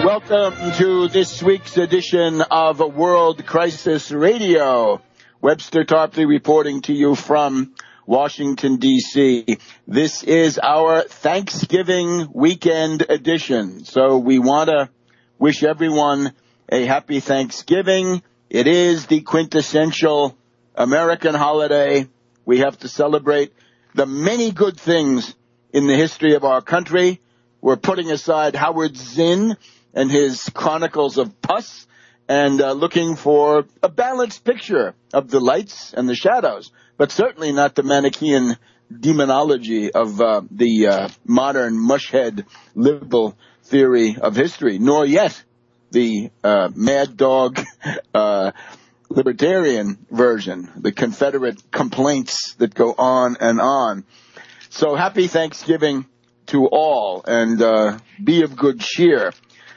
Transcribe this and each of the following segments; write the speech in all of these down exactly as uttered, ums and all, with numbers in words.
Welcome to this week's edition of World Crisis Radio. Webster Tarpley reporting to you from Washington, D C This is our Thanksgiving weekend edition. So we want to wish everyone a happy Thanksgiving. It is the quintessential American holiday. We have to celebrate the many good things in the history of our country. We're putting aside Howard Zinn and his Chronicles of Pus and uh, looking for a balanced picture of the lights and the shadows, but certainly not the Manichaean demonology of uh, the uh, modern mushhead liberal theory of history, nor yet the uh, mad dog uh, libertarian version, the Confederate complaints that go on and on. So happy Thanksgiving to all, and uh, be of good cheer.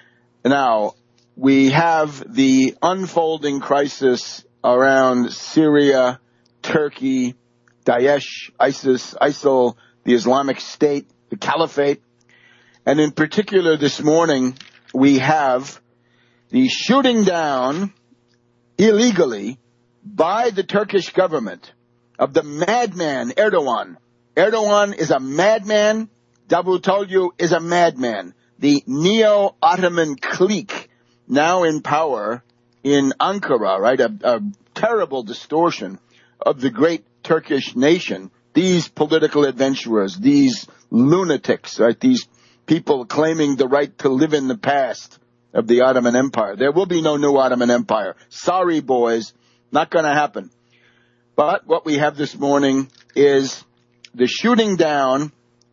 Now, we have the unfolding crisis around Syria, Turkey, Daesh, ISIS, ISIL, the Islamic State, the Caliphate. And in particular this morning, we have the shooting down illegally by the Turkish government of the madman Erdogan. Erdogan is a madman. Davutoglu is a madman. The neo-Ottoman clique now in power in Ankara, right? A, a terrible distortion of the great Turkish nation. These political adventurers, these lunatics, right? These people claiming the right to live in the past of the Ottoman Empire. There will be no new Ottoman Empire. Sorry, boys. Not going to happen. But what we have this morning is the shooting down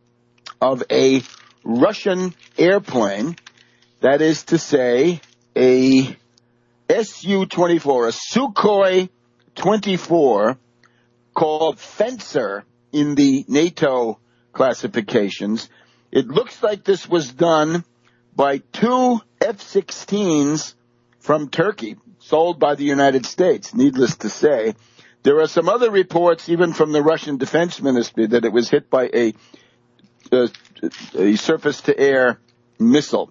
of a Russian airplane, that is to say, a S U twenty-four, a Sukhoi twenty-four, called Fencer in the NATO classifications. It looks like this was done by two F sixteens from Turkey, sold by the United States, needless to say. There are some other reports, even from the Russian Defense Ministry, that it was hit by a A, a surface-to-air missile.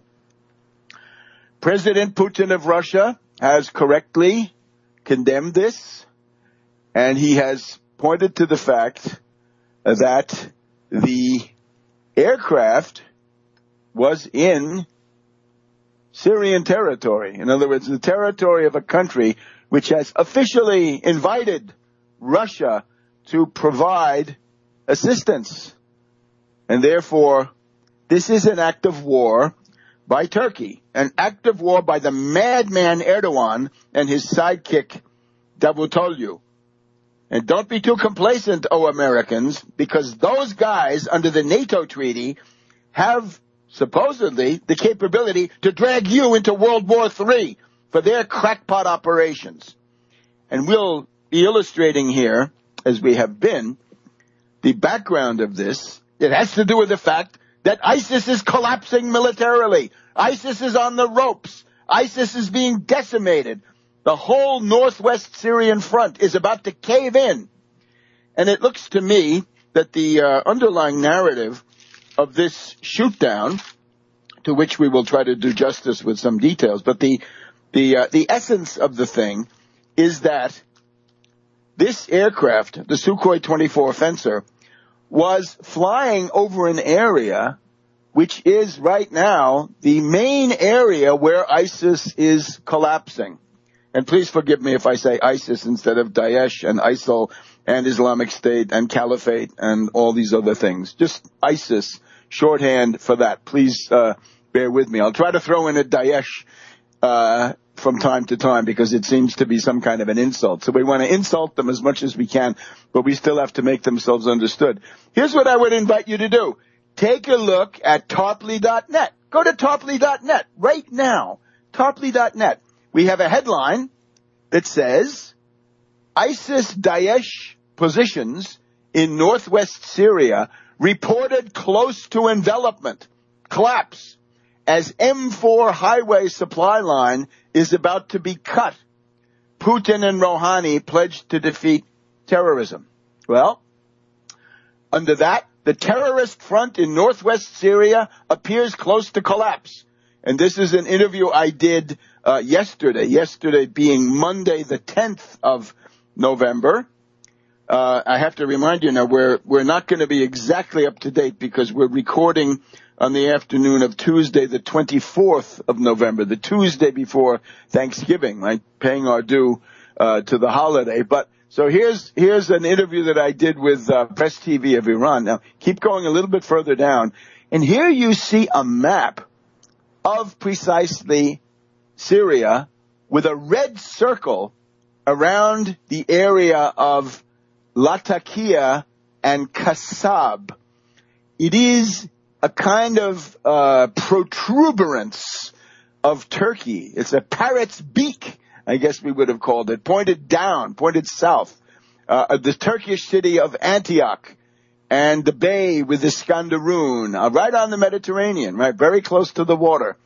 President Putin of Russia has correctly condemned this, and he has pointed to the fact that the aircraft was in Syrian territory. In other words, the territory of a country which has officially invited Russia to provide assistance. And therefore, this is an act of war by Turkey, an act of war by the madman Erdogan and his sidekick Davutoglu. And don't be too complacent, oh Americans, because those guys under the NATO treaty have supposedly the capability to drag you into World War Three for their crackpot operations. And we'll be illustrating here, as we have been, the background of this. It has to do with the fact that ISIS is collapsing militarily. ISIS is on the ropes. ISIS is being decimated. The whole northwest Syrian front is about to cave in. And it looks to me that the uh, underlying narrative of this shoot-down, to which we will try to do justice with some details, but the the uh, the essence of the thing is that this aircraft, the Sukhoi twenty-four Fencer, was flying over an area which is right now the main area where ISIS is collapsing. And please forgive me if I say ISIS instead of Daesh and ISIL and Islamic State and Caliphate and all these other things. Just ISIS, shorthand for that. Please uh, bear with me. I'll try to throw in a Daesh uh, from time to time because it seems to be some kind of an insult. So we want to insult them as much as we can, but we still have to make themselves understood. Here's what I would invite you to do. Take a look at Tarpley dot net. Go to Tarpley dot net right now. Tarpley dot net. We have a headline that says, ISIS-Daesh positions in northwest Syria reported close to envelopment, collapse, as M four highway supply line is about to be cut. Putin and Rouhani pledged to defeat terrorism. Well, under that, the terrorist front in northwest Syria appears close to collapse, And this is an interview I did uh, yesterday, yesterday being Monday the tenth of November. Uh, I have to remind you now, we're, we're not going to be exactly up to date because we're recording on the afternoon of Tuesday the twenty-fourth of November, the Tuesday before Thanksgiving, right? Paying our due uh, to the holiday. But so here's here's an interview that I did with uh, Press T V of Iran. Now, keep going a little bit further down. And here you see a map of precisely Syria with a red circle around the area of Latakia and Kasab. It is a kind of uh, protuberance of Turkey. It's a parrot's beak, I guess we would have called it, pointed down, pointed south. Uh, the Turkish city of Antioch and the bay with Iskandarun, uh, right on the Mediterranean, right, very close to the water.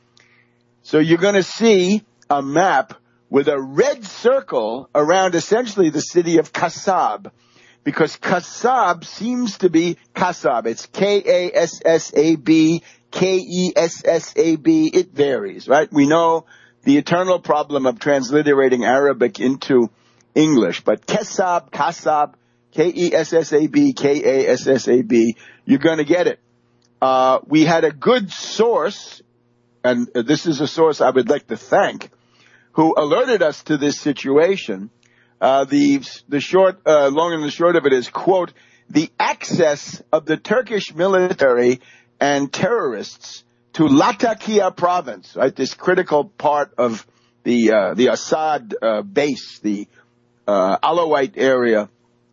So you're going to see a map with a red circle around essentially the city of Kasab, because Kasab seems to be Kasab. It's K A S S A B, K E S S A B. It varies, right? We know the eternal problem of transliterating Arabic into English, but Kasab, Kasab, K E S S A B, K A S S A B, you're going to get it. Uh, we had a good source, and this is a source I would like to thank, who alerted us to this situation. Uh, the, the short, uh, long and the short of it is, quote, the access of the Turkish military and terrorists to Latakia province, right, this critical part of the, uh, the Assad, uh, base, the, uh, Alawite area,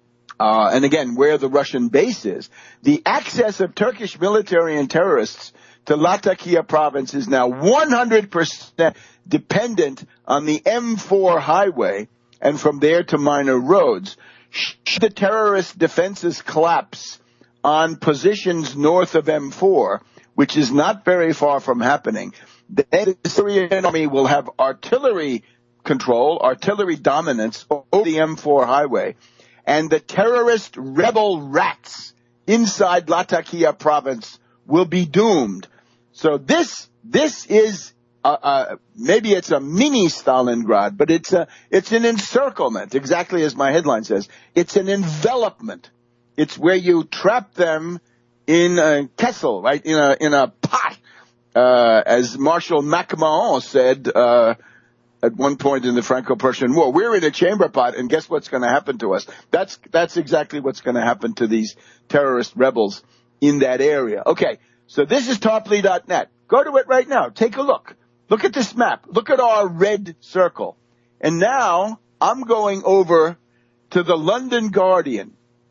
uh, and again, where the Russian base is. The access of Turkish military and terrorists to Latakia province is now one hundred percent dependent on the M four highway, and from there to minor roads. Should the terrorist defenses collapse on positions north of M four, which is not very far from happening, then the Syrian army will have artillery control, artillery dominance over the M four highway, and the terrorist rebel rats inside Latakia province will be doomed. So this, this is Uh, uh, maybe it's a mini Stalingrad, but it's a, it's an encirclement, exactly as my headline says. It's an envelopment. It's where you trap them in a kessel, right? In a, in a pot. Uh, as Marshal MacMahon said, uh, at one point in the Franco-Prussian War, we're in a chamber pot, and guess what's going to happen to us? That's, that's exactly what's going to happen to these terrorist rebels in that area. Okay. So this is Tarpley dot net. Go to it right now. Take a look. Look at this map. Look at our red circle. And now I'm going over to the London Guardian.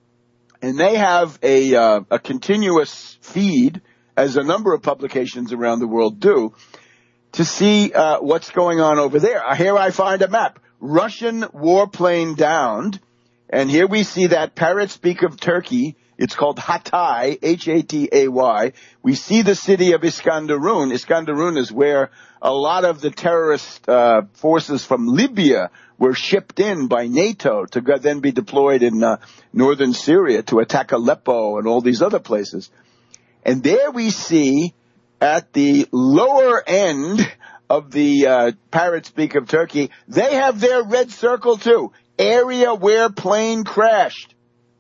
And they have a, uh, a continuous feed, as a number of publications around the world do, to see uh, what's going on over there. Here I find a map. Russian warplane downed. And here we see that parrot's beak of Turkey. It's called Hatay, H A T A Y. We see the city of Iskandarun. Iskandarun is where a lot of the terrorist uh, forces from Libya were shipped in by NATO to go, then be deployed in uh, northern Syria to attack Aleppo and all these other places. And there we see at the lower end of the uh, parrot's beak of Turkey, they have their red circle too. Area where plane crashed.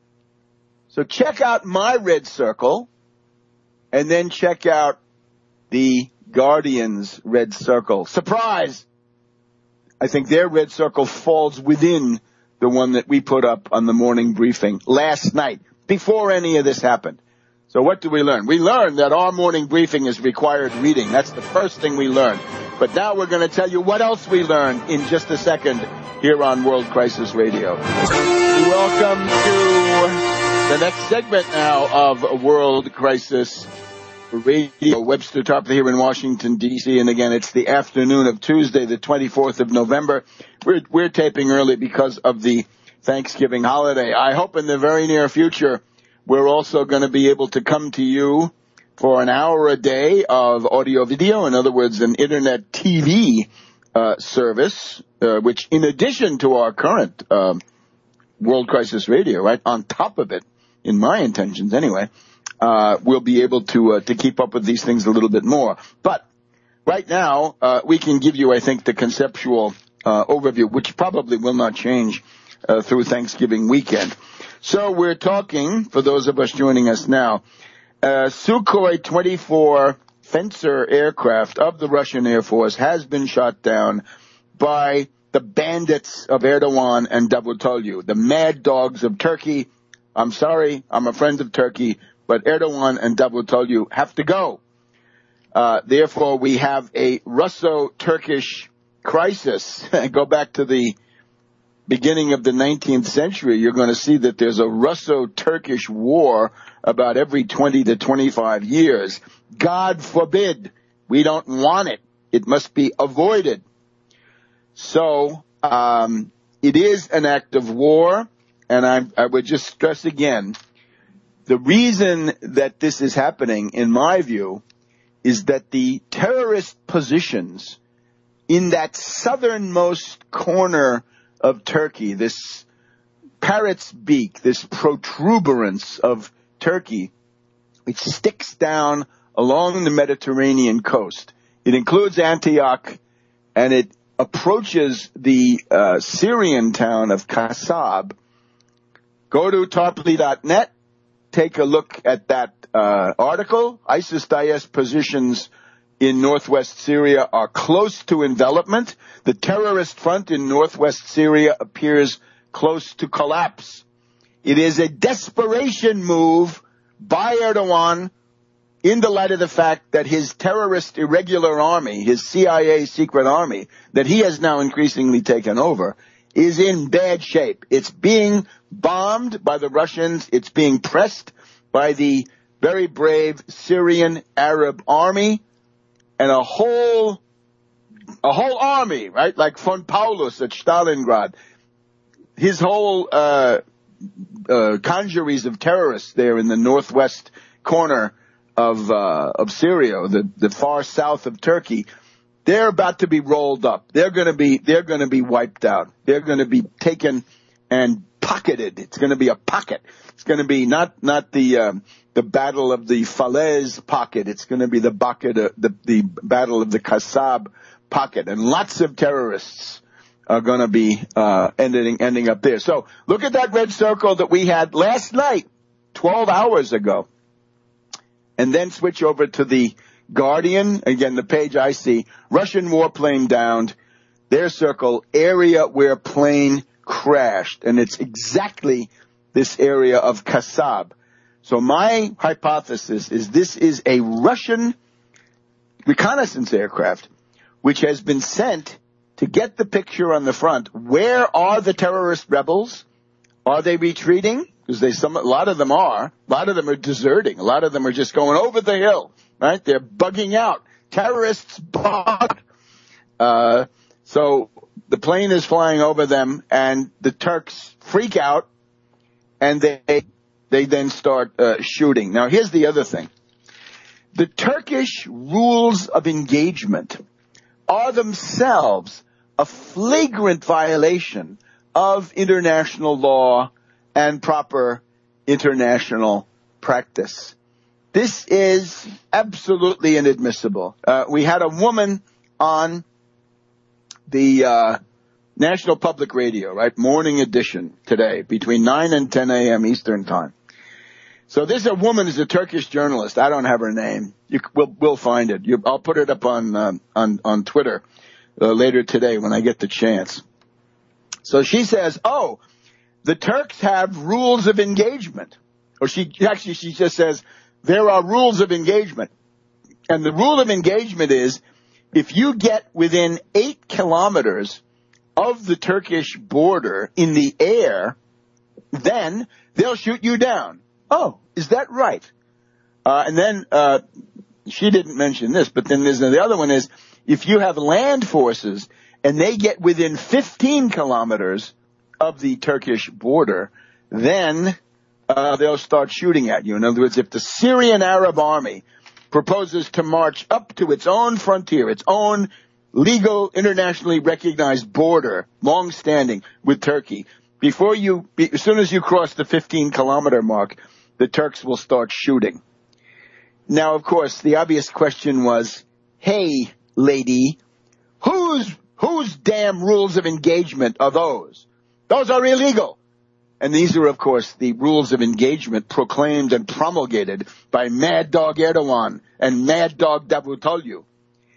So check out my red circle, and then check out the Guardian's red circle. Surprise! I think their red circle falls within the one that we put up on the morning briefing last night, before any of this happened. So what do we learn? We learned that our morning briefing is required reading. That's the first thing we learned. But now we're going to tell you what else we learned in just a second here on World Crisis Radio. Welcome to the next segment now of World Crisis Radio. Webster Tarpley here in Washington, D C. And again, it's the afternoon of Tuesday, the twenty-fourth of November. We're, we're taping early because of the Thanksgiving holiday. I hope in the very near future we're also going to be able to come to you for an hour a day of audio video, in other words, an internet T V uh, service, uh, which in addition to our current uh, World Crisis Radio, right, on top of it, in my intentions anyway, uh, we'll be able to uh, to keep up with these things a little bit more. But right now, uh, we can give you, I think, the conceptual uh, overview, which probably will not change uh, through Thanksgiving weekend. So we're talking, for those of us joining us now, uh, Sukhoi twenty-four Fencer aircraft of the Russian Air Force has been shot down by the bandits of Erdogan and Davutoglu, the mad dogs of Turkey. I'm sorry, I'm a friend of Turkey, but Erdogan and Davutoglu have to go. Uh, therefore, we have a Russo-Turkish crisis. Go back to the beginning of the nineteenth century, you're going to see that there's a Russo-Turkish war about every twenty to twenty-five years. God forbid. We don't want it. It must be avoided. So, um, it is an act of war, and I, I would just stress again, the reason that this is happening, in my view, is that the terrorist positions in that southernmost corner of Turkey, this parrot's beak, this protuberance of Turkey, which sticks down along the Mediterranean coast. It includes Antioch, and it approaches the uh, Syrian town of Kasab. Go to tarpley dot net, take a look at that uh, article. ISIS-Daesh positions in northwest Syria are close to envelopment. The terrorist front in northwest Syria appears close to collapse. It is a desperation move by Erdogan in the light of the fact that his terrorist irregular army, his C I A secret army, that he has now increasingly taken over, is in bad shape. It's being bombed by the Russians. It's being pressed by the very brave Syrian Arab army, and a whole, a whole army, right? Like von Paulus at Stalingrad. His whole, uh, uh, congeries of terrorists there in the northwest corner of, uh, of Syria, the, the far south of Turkey, they're about to be rolled up. They're gonna be, they're gonna be wiped out. They're gonna be taken and pocketed. It's gonna be a pocket. It's gonna be not, not the, um, the battle of the Falaise pocket. It's gonna be the bucket, uh, the, the battle of the Kasab pocket. And lots of terrorists are gonna be, uh, ending, ending up there. So look at that red circle that we had last night, twelve hours ago. And then switch over to the Guardian. Again, the page I see, Russian warplane downed, their circle, area where plane crashed. And it's exactly this area of Kasab. So my hypothesis is this is a Russian reconnaissance aircraft which has been sent to get the picture on the front. Where are the terrorist rebels? Are they retreating? Because they, some, a lot of them are. A lot of them are deserting. A lot of them are just going over the hill, right? They're bugging out. Terrorists bug. Uh, so the plane is flying over them, and the Turks freak out, and they they then start uh, shooting. Now, here's the other thing. The Turkish rules of engagement are themselves a flagrant violation of international law and proper international practice. This is absolutely inadmissible. Uh, we had a woman on the uh, National Public Radio, right, morning edition today, between nine and ten a.m. Eastern Time. So this a woman is a Turkish journalist. I don't have her name. You, we'll, we'll find it. You, I'll put it up on um, on on Twitter uh, later today when I get the chance. So she says, "Oh, the Turks have rules of engagement." Or she actually she just says there are rules of engagement, and the rule of engagement is if you get within eight kilometers of the Turkish border in the air, then they'll shoot you down. Oh, is that right? Uh, and then, uh, she didn't mention this, but then there's the other one is if you have land forces and they get within fifteen kilometers of the Turkish border, then, uh, they'll start shooting at you. In other words, if the Syrian Arab army proposes to march up to its own frontier, its own legal, internationally recognized border, long-standing with Turkey, before you, as soon as you cross the fifteen kilometer mark, the Turks will start shooting. Now, of course, the obvious question was, hey, lady, whose, whose damn rules of engagement are those? Those are illegal. And these are, of course, the rules of engagement proclaimed and promulgated by Mad Dog Erdogan and Mad Dog Davutoglu.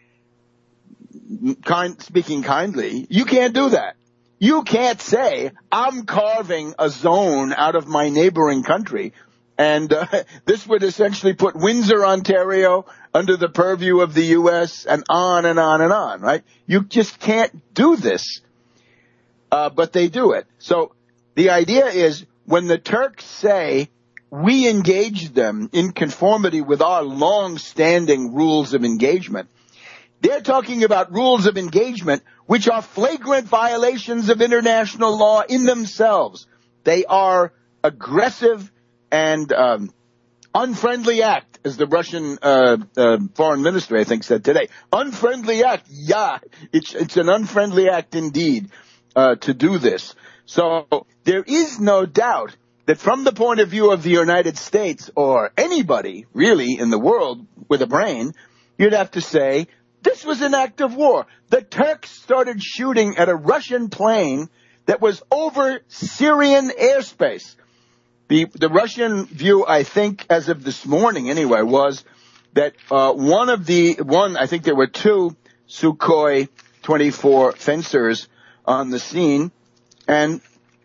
Kind, speaking kindly, you can't do that. You can't say, I'm carving a zone out of my neighboring country, and uh, this would essentially put Windsor, Ontario, under the purview of the U S, and on and on and on, right? You just can't do this. Uh, but they do it. So the idea is, when the Turks say we engage them in conformity with our long-standing rules of engagement, they're talking about rules of engagement which are flagrant violations of international law in themselves. They are aggressive and um, unfriendly act, as the Russian uh, uh, foreign minister, I think, said today. Unfriendly act, yeah, it's, it's an unfriendly act indeed uh, to do this. So there is no doubt that from the point of view of the United States, or anybody really in the world with a brain, you'd have to say, this was an act of war. The Turks started shooting at a Russian plane that was over Syrian airspace. The, the Russian view, I think, as of this morning anyway, was that uh, one of the, one, I think there were two Sukhoi twenty-four fencers on the scene, and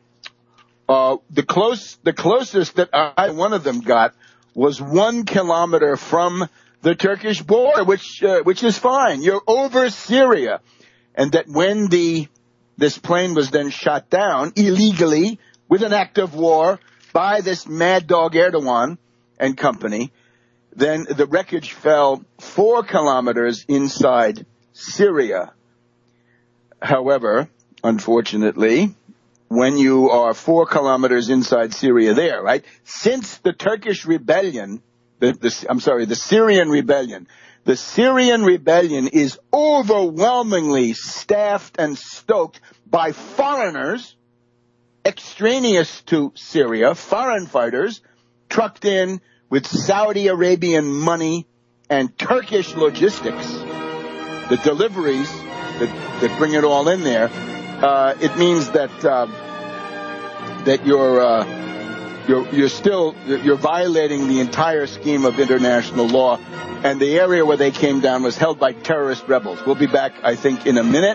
uh, the close, the closest that I, one of them got was one kilometer from the Turkish border, which uh, which is fine. You're over Syria. And that when the this plane was then shot down illegally with an act of war by this Mad Dog Erdogan and company, then the wreckage fell four kilometers inside Syria. However, unfortunately, when you are four kilometers inside Syria there, right, since the Turkish rebellion, The, the, I'm sorry, the Syrian rebellion. The Syrian rebellion is overwhelmingly staffed and stoked by foreigners, extraneous to Syria, foreign fighters, trucked in with Saudi Arabian money and Turkish logistics. The deliveries that, that bring it all in there, uh, it means that, uh, that you're, uh, You're, you're still, you're violating the entire scheme of international law, and the area where they came down was held by terrorist rebels. We'll be back, I think, in a minute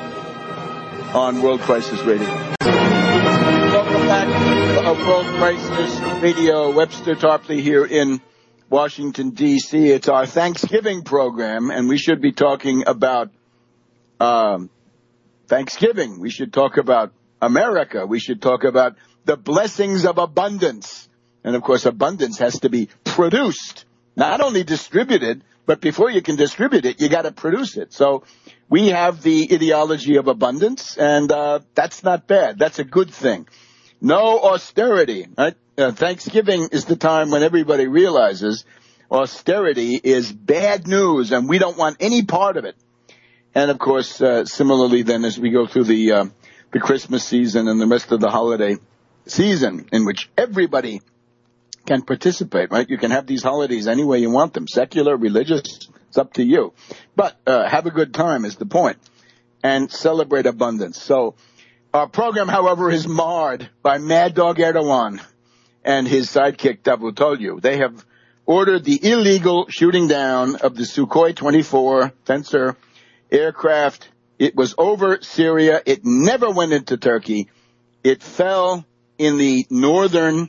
on World Crisis Radio. Welcome back to World Crisis Radio. Webster Tarpley here in Washington, D C It's our Thanksgiving program, and we should be talking about um, Thanksgiving. We should talk about America. We should talk about the blessings of abundance. And, of course, abundance has to be produced, not only distributed, but before you can distribute it, you got to produce it. So we have the ideology of abundance, and uh, that's not bad. That's a good thing. No austerity, right? Uh, Thanksgiving is the time when everybody realizes austerity is bad news, and we don't want any part of it. And, of course, uh, similarly then as we go through the uh, the Christmas season and the rest of the holiday season, in which everybody can participate, right? You can have these holidays any way you want them, secular, religious, it's up to you. But uh, have a good time is the point, and celebrate abundance. So our program, however, is marred by Mad Dog Erdogan and his sidekick Davutoglu. They have ordered the illegal shooting down of the Sukhoi twenty-four Fencer aircraft. It was over Syria. It never went into Turkey. It fell in the northern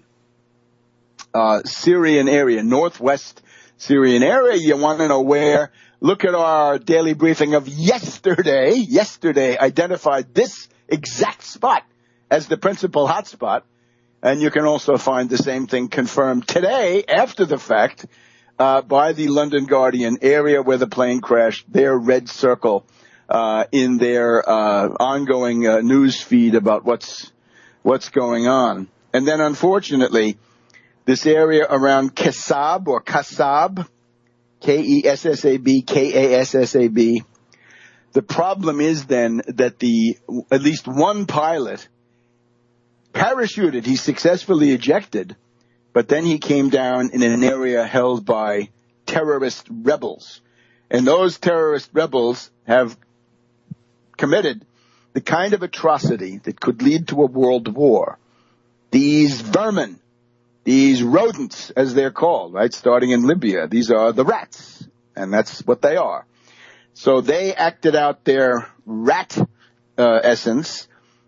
uh, Syrian area, northwest Syrian area. You want to know where? Look at our daily briefing of yesterday. Yesterday identified this exact spot as the principal hotspot. And you can also find the same thing confirmed today, after the fact, uh, by the London Guardian, area where the plane crashed, their red circle uh, in their uh, ongoing uh, news feed about what's what's going on. And then, unfortunately, this area around Kassab or Kassab, K E S S A B, K A S S A B, the problem is then that the at least one pilot parachuted. He successfully ejected, but then he came down in an area held by terrorist rebels. And those terrorist rebels have committed the kind of atrocity that could lead to a world war. These vermin, these rodents, as they're called, right, starting in Libya, these are the rats, and that's what they are. So they acted out their rat uh, essence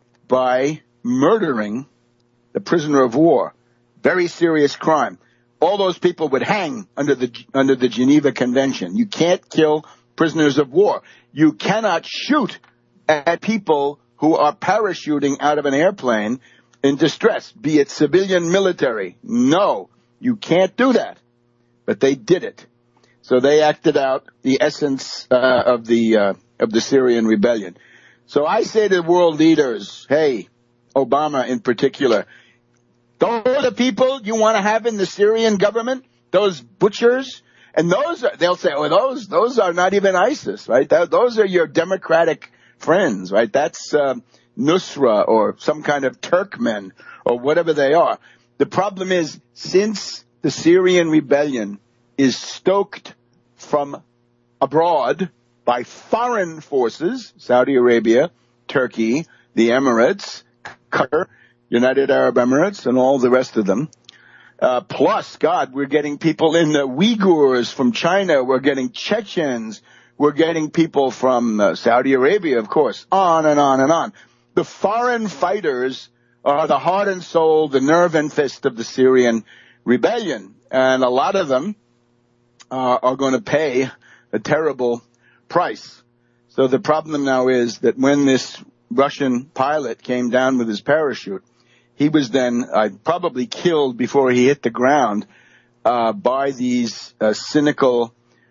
by murdering the prisoner of war. Very serious crime. All those people would hang under the under the Geneva Convention. You can't kill prisoners of war. You cannot shoot at people who are parachuting out of an airplane in distress, be it civilian, military. No, you can't do that. But they did it. So they acted out the essence uh, of the uh, of the Syrian rebellion. So I say to world leaders, hey, Obama in particular, those are the people you want to have in the Syrian government, those butchers, and those are, they'll say, oh, those those are not even ISIS, right? That, those are your democratic friends, right? That's uh, Nusra or some kind of Turkmen or whatever they are. The problem is, since the Syrian rebellion is stoked from abroad by foreign forces, Saudi Arabia, Turkey, the Emirates, Qatar, United Arab Emirates, and all the rest of them. Uh, plus, God, we're getting people in the Uyghurs from China. We're getting Chechens. We're getting people from uh, Saudi Arabia, of course, on and on and on. The foreign fighters are the heart and soul, the nerve and fist of the Syrian rebellion. And a lot of them uh, are going to pay a terrible price. So the problem now is that when this Russian pilot came down with his parachute, he was then uh, probably killed before he hit the ground uh, by these uh, cynical,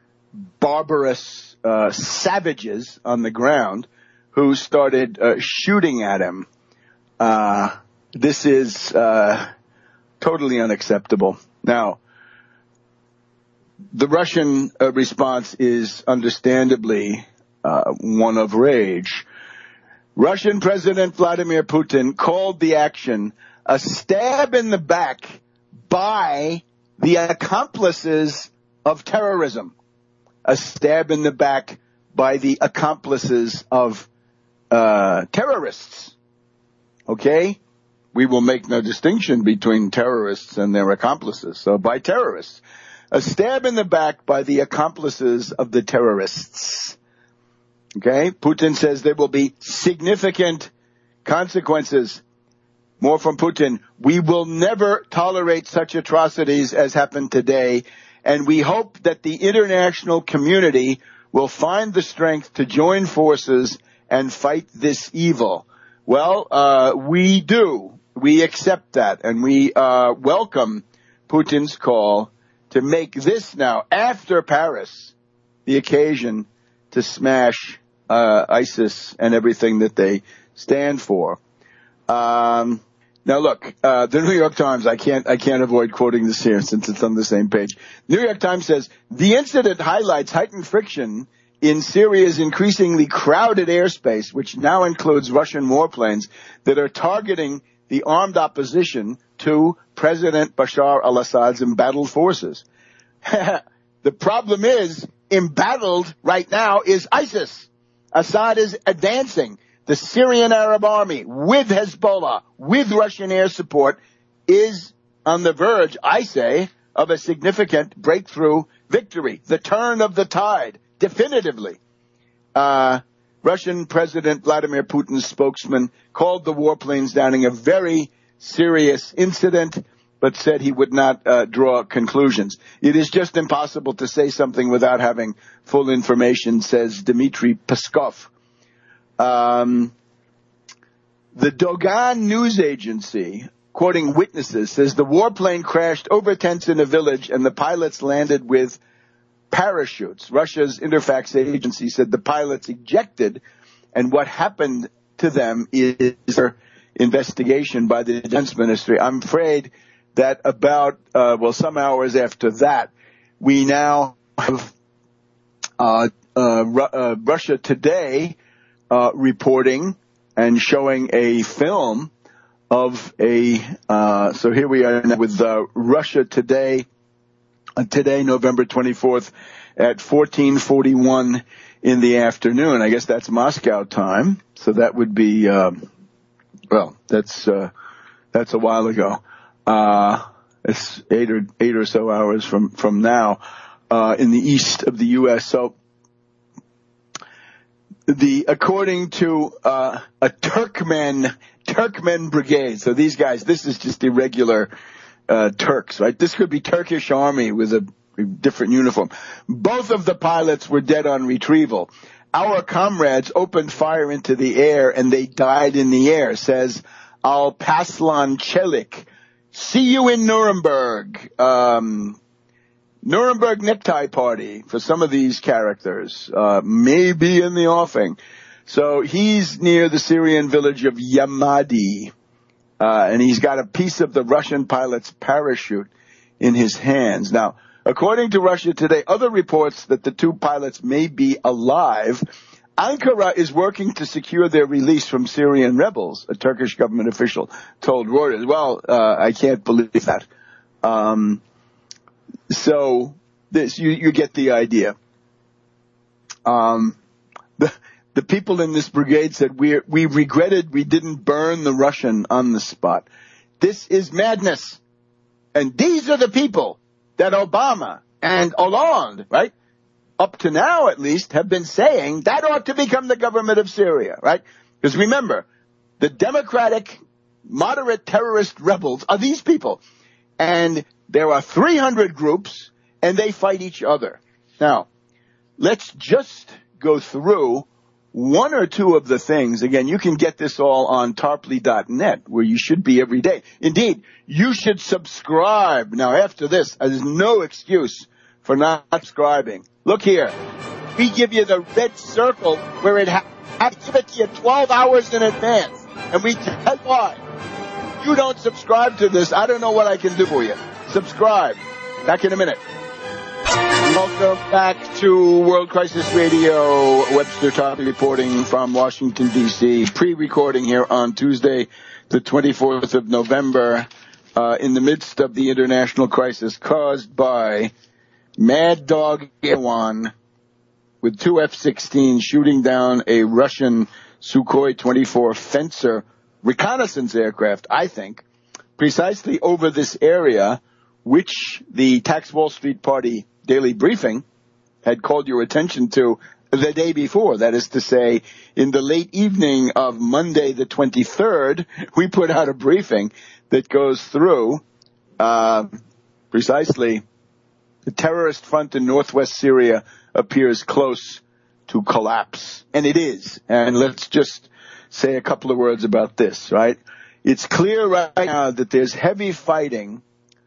barbarous uh, savages on the ground who started uh, shooting at him. Uh, this is uh, totally unacceptable. Now, the Russian uh, response is understandably uh, one of rage. Russian President Vladimir Putin called the action a stab in the back by the accomplices of terrorism. A stab in the back by the accomplices of uh, terrorists. Okay? We will make no distinction between terrorists and their accomplices. So by terrorists. A stab in the back by the accomplices of the terrorists. Okay? Putin says there will be significant consequences. More from Putin. We will never tolerate such atrocities as happened today, and we hope that the international community will find the strength to join forces and fight this evil. Well, uh, we do. We accept that, and we uh, welcome Putin's call to make this now, after Paris, the occasion to smash uh, ISIS and everything that they stand for. Um, now look, uh, the New York Times, I can't, I can't avoid quoting this here since it's on the same page. New York Times says, the incident highlights heightened friction in Syria's increasingly crowded airspace, which now includes Russian warplanes that are targeting the armed opposition to President Bashar al-Assad's embattled forces. The problem is, embattled right now is ISIS. Assad is advancing. The Syrian Arab Army, with Hezbollah, with Russian air support, is on the verge, I say, of a significant breakthrough victory. The turn of the tide, definitively. Uh, Russian President Vladimir Putin's spokesman called the warplanes down in a very serious incident, but said he would not uh, draw conclusions. It is just impossible to say something without having full information, says Dmitry Peskov. Um, the Dogan news agency, quoting witnesses, says the warplane crashed over tents in a village and the pilots landed with parachutes. Russia's Interfax agency said the pilots ejected, and what happened to them is their investigation by the Defense Ministry. I'm afraid that about, uh, well, some hours after that, we now have uh, uh, Ru- uh, Russia Today uh, reporting and showing a film of a, uh, so here we are now with uh, Russia Today, uh, today, November twenty-fourth, at fourteen forty-one in the afternoon. I guess that's Moscow time. So that would be, uh, well, that's, uh, that's a while ago. Uh, it's eight or, eight or so hours from, from now, uh, in the east of the U S. So the, according to, uh, a Turkmen, Turkmen brigade. So these guys, this is just irregular, uh, Turks, right? This could be Turkish army with a different uniform. Both of the pilots were dead on retrieval. Our comrades opened fire into the air and they died in the air, says Alpaslan Çelik. See you in Nuremberg. Um, Nuremberg necktie party for some of these characters, uh, maybe in the offing. So he's near the Syrian village of Yamadi, uh, and he's got a piece of the Russian pilot's parachute in his hands. Now, according to Russia Today, other reports that the two pilots may be alive. Ankara is working to secure their release from Syrian rebels, a Turkish government official told Reuters. Well, uh, I can't believe that. Um, so this, you, you get the idea. Um, the, the people in this brigade said, we, we regretted we didn't burn the Russian on the spot. This is madness. And these are the people that Obama and Hollande, right, up to now at least, have been saying that ought to become the government of Syria, right? Because remember, the democratic, moderate terrorist rebels are these people. And there are three hundred groups, and they fight each other. Now, let's just go through one or two of the things. Again, you can get this all on tarpley dot net, where you should be every day. Indeed, you should subscribe. Now, after this, there's no excuse for not subscribing. Look here. We give you the red circle where it ha- I give it to you twelve hours in advance. And we tell you why. If you don't subscribe to this, I don't know what I can do for you. Subscribe. Back in a minute. Welcome back to World Crisis Radio. Webster Tarpley reporting from Washington, D C Pre-recording here on Tuesday, the twenty-fourth of November, uh, in the midst of the international crisis caused by Mad Dog Erdogan with two F sixteens shooting down a Russian Sukhoi twenty-four Fencer reconnaissance aircraft, I think, precisely over this area, which the Tax Wall Street Party Daily Briefing had called your attention to the day before. That is to say, in the late evening of Monday the twenty-third, we put out a briefing that goes through uh, precisely the terrorist front in northwest Syria appears close to collapse. And it is. And let's just say a couple of words about this, right? It's clear right now that there's heavy fighting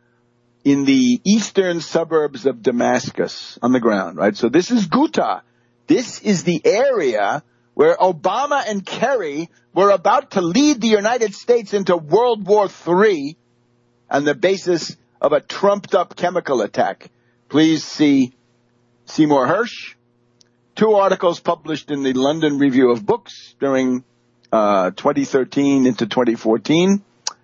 in the eastern suburbs of Damascus on the ground, right? So this is Ghouta. This is the area where Obama and Kerry were about to lead the United States into World War Three on the basis of a trumped-up chemical attack. Please see Seymour Hersh. Two articles published in the London Review of Books during uh twenty thirteen into twenty fourteen,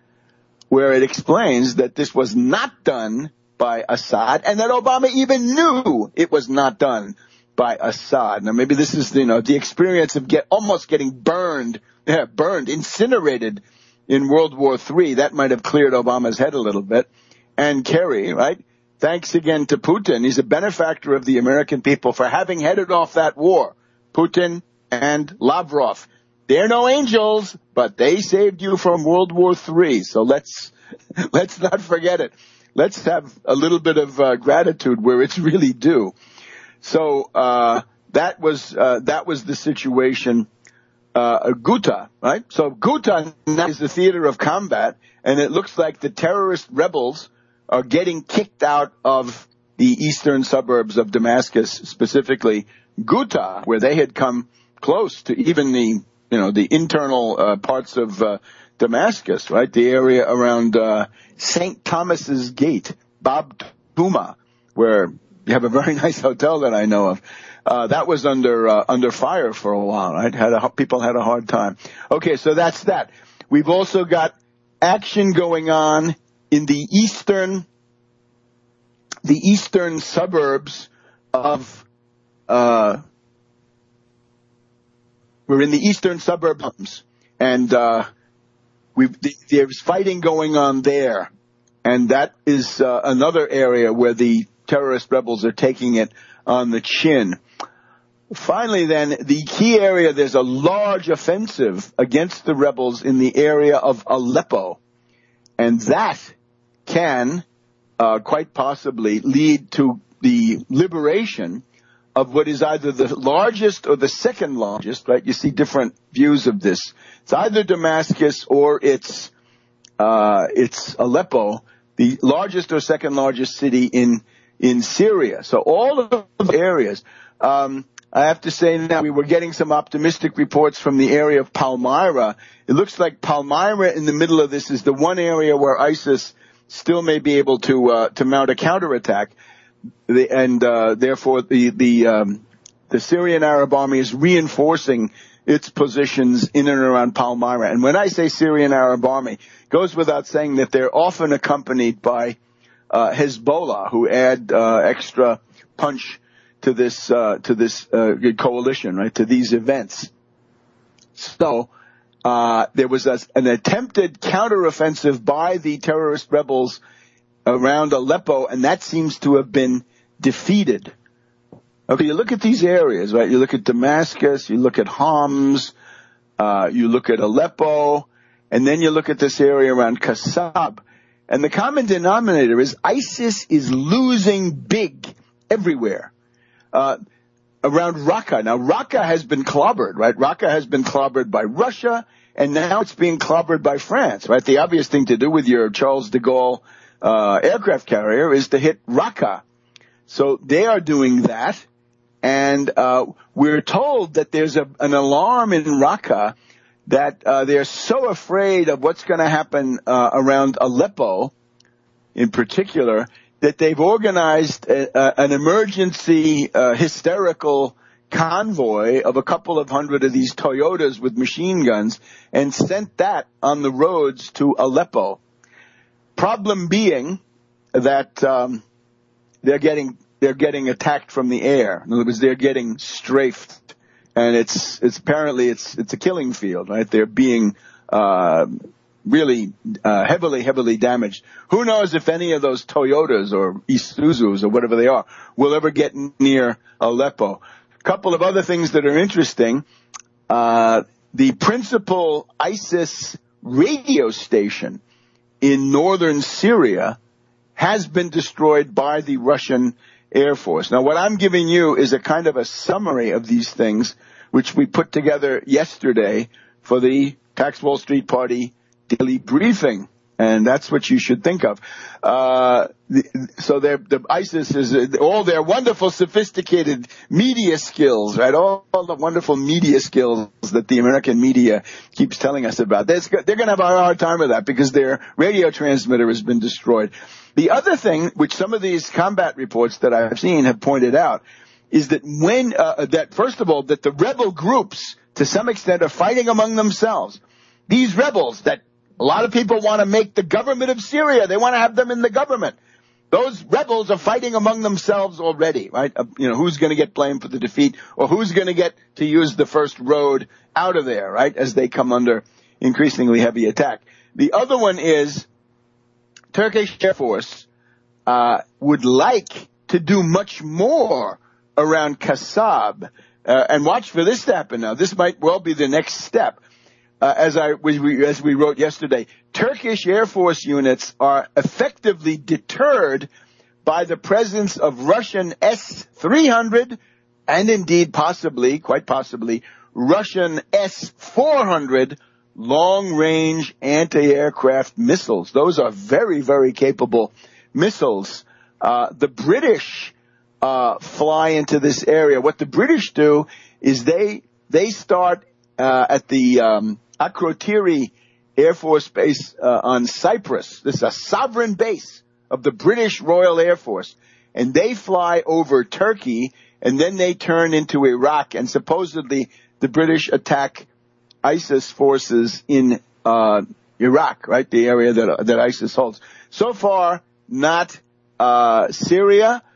where it explains that this was not done by Assad and that Obama even knew it was not done by Assad. Now, maybe this is, you know, the experience of get almost getting burned, yeah, burned, incinerated in World War Three. That might have cleared Obama's head a little bit. And Kerry, right? Thanks again to Putin. He's a benefactor of the American people for having headed off that war. Putin and Lavrov. They're no angels, but they saved you from World War Three. So let's, let's not forget it. Let's have a little bit of uh, gratitude where it's really due. So, uh, that was, uh, that was the situation, uh, Ghouta, right? So Ghouta is the theater of combat, and it looks like the terrorist rebels are getting kicked out of the eastern suburbs of Damascus, specifically Ghouta, where they had come close to even the, you know, the internal uh, parts of uh, Damascus, right? The area around uh, Saint Thomas's Gate, Bab Tuma, where you have a very nice hotel that I know of. Uh, that was under uh, under fire for a while, right? Had a, people had a hard time. Okay, so that's that. We've also got action going on in the eastern, the eastern suburbs of, uh, we're in the eastern suburbs, and uh, we've, there's fighting going on there, and that is uh, another area where the terrorist rebels are taking it on the chin. Finally, then, the key area, there's a large offensive against the rebels in the area of Aleppo, and that can uh, quite possibly lead to the liberation of what is either the largest or the second largest, right? You see different views of this. It's either Damascus or it's uh, it's Aleppo, the largest or second largest city in in Syria. So all of the areas. Um, I have to say now, we were getting some optimistic reports from the area of Palmyra. It looks like Palmyra in the middle of this is the one area where ISIS still may be able to uh, to mount a counterattack. The, and uh, therefore, the the um, the Syrian Arab Army is reinforcing its positions in and around Palmyra. And when I say Syrian Arab Army, it goes without saying that they're often accompanied by uh, Hezbollah, who add uh, extra punch to this uh, to this uh, coalition, right? To these events. So uh, there was a, an attempted counteroffensive by the terrorist rebels around Aleppo, and that seems to have been defeated. Okay, you look at these areas, right? You look at Damascus, you look at Homs, uh, you look at Aleppo, and then you look at this area around Kassab. And the common denominator is ISIS is losing big everywhere. Uh, around Raqqa. Now, Raqqa has been clobbered, right? Raqqa has been clobbered by Russia, and now it's being clobbered by France, right? The obvious thing to do with your Charles de Gaulle Uh, aircraft carrier is to hit Raqqa. So they are doing that, and uh, we're told that there's a, an alarm in Raqqa that uh, they're so afraid of what's going to happen uh, around Aleppo in particular that they've organized a, a, an emergency uh, hysterical convoy of a couple of hundred of these Toyotas with machine guns and sent that on the roads to Aleppo. Problem being that um, they're getting they're getting attacked from the air. In other words, they're getting strafed, and it's it's apparently it's it's a killing field, right? They're being uh, really uh, heavily heavily damaged. Who knows if any of those Toyotas or Isuzus or whatever they are will ever get near Aleppo? A couple of other things that are interesting: uh, the principal ISIS radio station in northern Syria has been destroyed by the Russian Air Force. Now, what I'm giving you is a kind of a summary of these things, which we put together yesterday for the Tax Wall Street Party daily briefing, and that's what you should think of. Uh, the, so the ISIS is uh, all their wonderful, sophisticated media skills, right? All, all the wonderful media skills that the American media keeps telling us about. They're, they're going to have a hard time with that because their radio transmitter has been destroyed. The other thing, which some of these combat reports that I've seen have pointed out, is that when uh, that first of all that the rebel groups, to some extent, are fighting among themselves. These rebels that a lot of people want to make the government of Syria. They want to have them in the government. Those rebels are fighting among themselves already, right? Uh, you know, who's going to get blamed for the defeat, or who's going to get to use the first road out of there, right, as they come under increasingly heavy attack. The other one is Turkish Air Force uh, would like to do much more around Kassab. Uh, and watch for this to happen now. This might well be the next step. Uh, as I we, as we wrote yesterday, Turkish Air Force units are effectively deterred by the presence of Russian S three hundred and indeed possibly, quite possibly, Russian S four hundred long-range anti-aircraft missiles. Those are very, very capable missiles. Uh, the British uh, fly into this area. What the British do is they they start uh, at the um, Akrotiri Air Force Base uh, on Cyprus. This is a sovereign base of the British Royal Air Force. And they fly over Turkey, and then they turn into Iraq, and supposedly the British attack ISIS forces in uh Iraq, right, the area that that ISIS holds. So far, not uh Syria.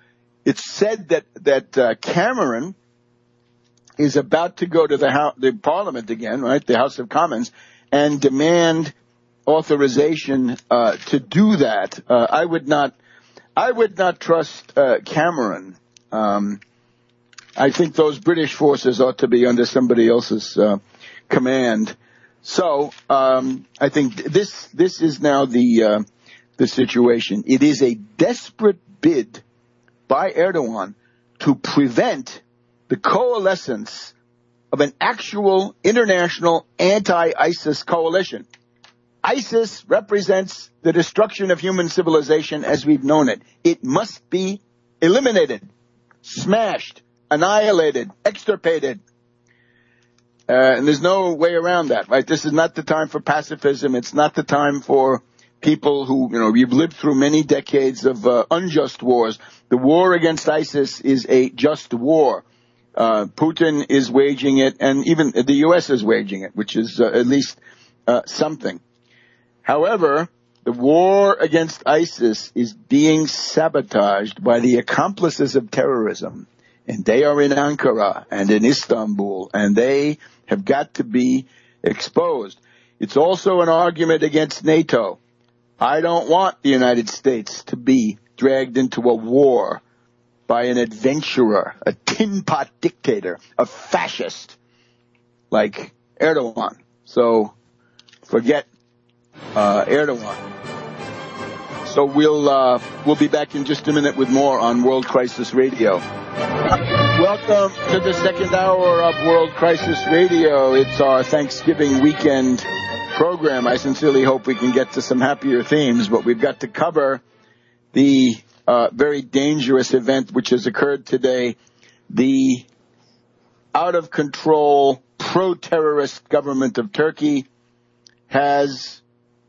It's said that, that uh, Cameron is about to go to the, House, the Parliament again, right, the House of Commons, and demand authorization uh, to do that. Uh, I would not, I would not trust uh, Cameron. Um, I think those British forces ought to be under somebody else's uh, command. So um, I think this this is now the uh, the situation. It is a desperate bid by Erdogan to prevent the coalescence of an actual international anti-ISIS coalition. ISIS represents the destruction of human civilization as we've known it. It must be eliminated, smashed, annihilated, extirpated. Uh, and there's no way around that, right? This is not the time for pacifism. It's not the time for people who, you know, you've lived through many decades of uh, unjust wars. The war against ISIS is a just war. Uh, Putin is waging it, and even the U S is waging it, which is uh, at least uh, something. However, the war against ISIS is being sabotaged by the accomplices of terrorism, and they are in Ankara and in Istanbul, and they have got to be exposed. It's also an argument against NATO. I don't want the United States to be dragged into a war by an adventurer, a tin pot dictator, a fascist like Erdogan. So forget uh, Erdogan. So we'll uh, we'll be back in just a minute with more on World Crisis Radio. Welcome to the second hour of World Crisis Radio. It's our Thanksgiving weekend program. I sincerely hope we can get to some happier themes, but we've got to cover the uh, very dangerous event which has occurred today, the out-of-control pro-terrorist government of Turkey has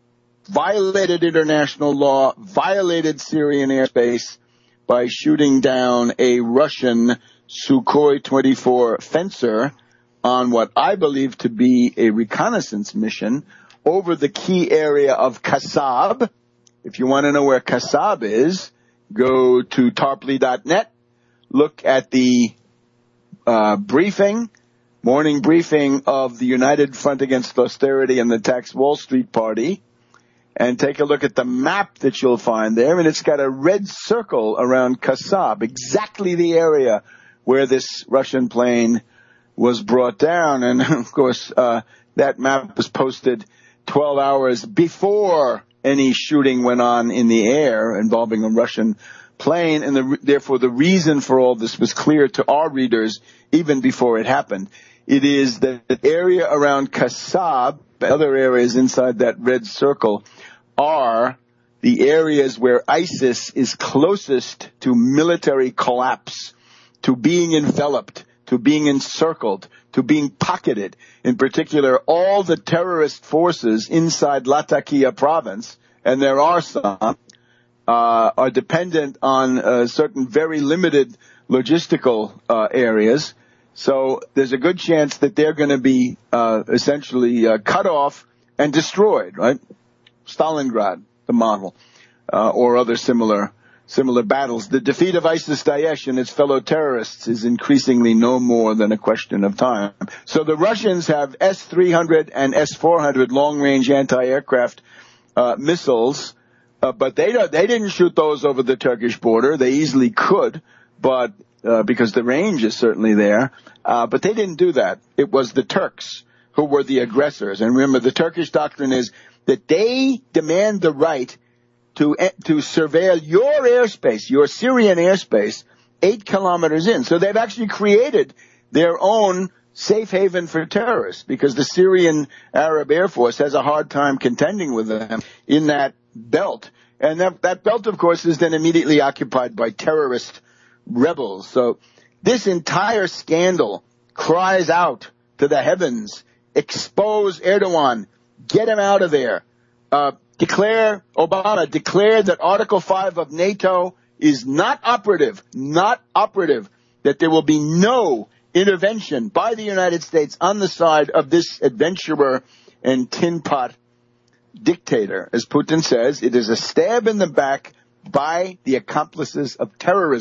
violated international law, violated Syrian airspace by shooting down a Russian Sukhoi twenty-four fencer on what I believe to be a reconnaissance mission over the key area of Kasab. If you want to know where Kasab is, go to tarpley dot net, look at the uh, briefing, morning briefing of the United Front Against Austerity and the Tax Wall Street Party, and take a look at the map that you'll find there, and it's got a red circle around Kasab, exactly the area where this Russian plane was brought down. And, of course, uh, that map was posted twelve hours before any shooting went on in the air involving a Russian plane, and the, therefore the reason for all this was clear to our readers even before it happened. It is that the area around Kasab, other areas inside that red circle, are the areas where ISIS is closest to military collapse, to being enveloped, to being encircled, to being pocketed. In particular, all the terrorist forces inside Latakia province, and there are some, uh, are dependent on uh, certain very limited logistical uh, areas. So there's a good chance that they're going to be uh, essentially uh, cut off and destroyed, right? Stalingrad, the model, uh, or other similar similar battles. The defeat of ISIS-Daesh and its fellow terrorists is increasingly no more than a question of time. So the Russians have S three hundred and S four hundred long-range anti-aircraft uh, missiles, uh, but they don't, they didn't shoot those over the Turkish border. They easily could, but uh, because the range is certainly there, uh, but they didn't do that. It was the Turks who were the aggressors. And remember, the Turkish doctrine is that they demand the right to to surveil your airspace, your Syrian airspace, eight kilometers in. So they've actually created their own safe haven for terrorists, because the Syrian Arab Air Force has a hard time contending with them in that belt. And that, that belt, of course, is then immediately occupied by terrorist rebels. So this entire scandal cries out to the heavens, expose Erdogan, get him out of there. Uh, declare, Obama, declare that Article five of NATO is not operative, not operative, that there will be no intervention by the United States on the side of this adventurer and tin pot dictator. As Putin says, it is a stab in the back by the accomplices of terrorism.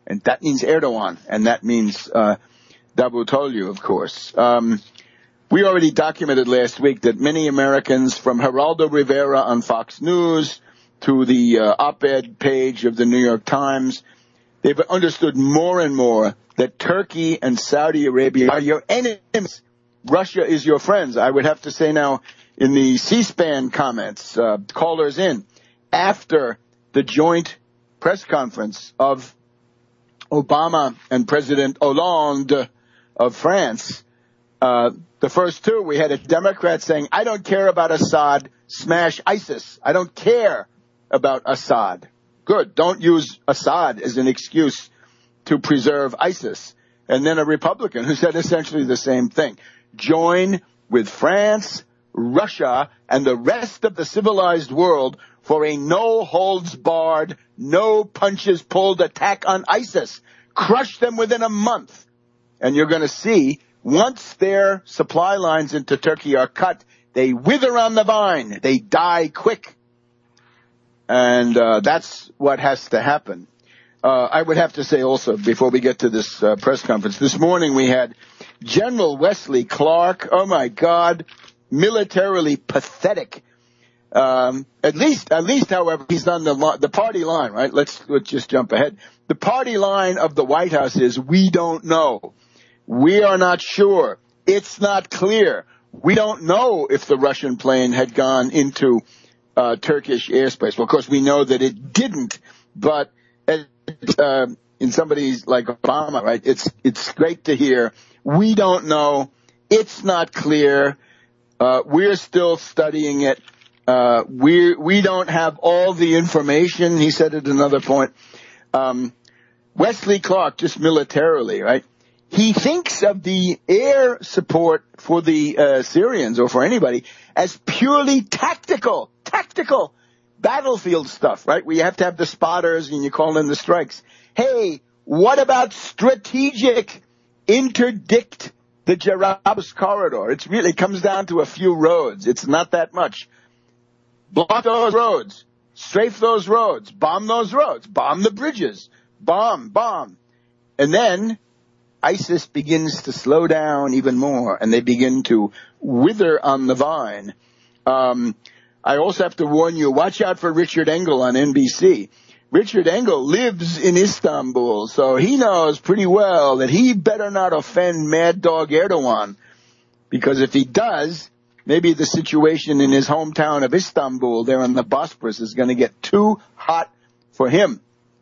And that means Erdogan, and that means uh, Davutoglu, of course. Um, we already documented last week that many Americans, from Geraldo Rivera on Fox News to the uh, op-ed page of the New York Times, they've understood more and more that Turkey and Saudi Arabia are your enemies. Russia is your friends. I would have to say now in the C-SPAN comments, uh, callers in, after the joint press conference of Obama and President Hollande of France, uh, the first two, we had a Democrat saying, I don't care about Assad, smash ISIS. I don't care about Assad. Good. Don't use Assad as an excuse to preserve ISIS. And then a Republican who said essentially the same thing. Join with France, Russia, and the rest of the civilized world for a no-holds-barred, no-punches-pulled attack on ISIS. Crush them within a month. And you're going to see, once their supply lines into Turkey are cut, they wither on the vine. They die quick. And uh, that's what has to happen. Uh, I would have to say also, before we get to this uh, press conference, this morning we had General Wesley Clark. Oh, my God, militarily pathetic. Um, at least, at least, however, he's on the the party line, right? Let's let's just jump ahead. The party line of the White House is, we don't know. We are not sure. It's not clear. We don't know if the Russian plane had gone into uh, Turkish airspace. Well, of course, we know that it didn't, but uh, in somebody's like Obama, right? It's it's great to hear. We don't know. It's not clear. Uh, we're still studying it. Uh, we we don't have all the information. He said at another point. Um, Wesley Clark, just militarily, right? He thinks of the air support for the uh, Syrians or for anybody as purely tactical, tactical battlefield stuff, right? Where you have to have the spotters and you call in the strikes. Hey, what about strategic? Interdict the Jarablus corridor. It's really, it comes down to a few roads. It's not that much. Block those roads. Strafe those roads. Bomb those roads. Bomb the bridges. Bomb, bomb. And then ISIS begins to slow down even more, and they begin to wither on the vine. Um, I also have to warn you, watch out for Richard Engel on N B C. Richard Engel lives in Istanbul, so he knows pretty well that he better not offend Mad Dog Erdogan, because if he does, maybe the situation in his hometown of Istanbul there on the Bosporus is going to get too hot for him.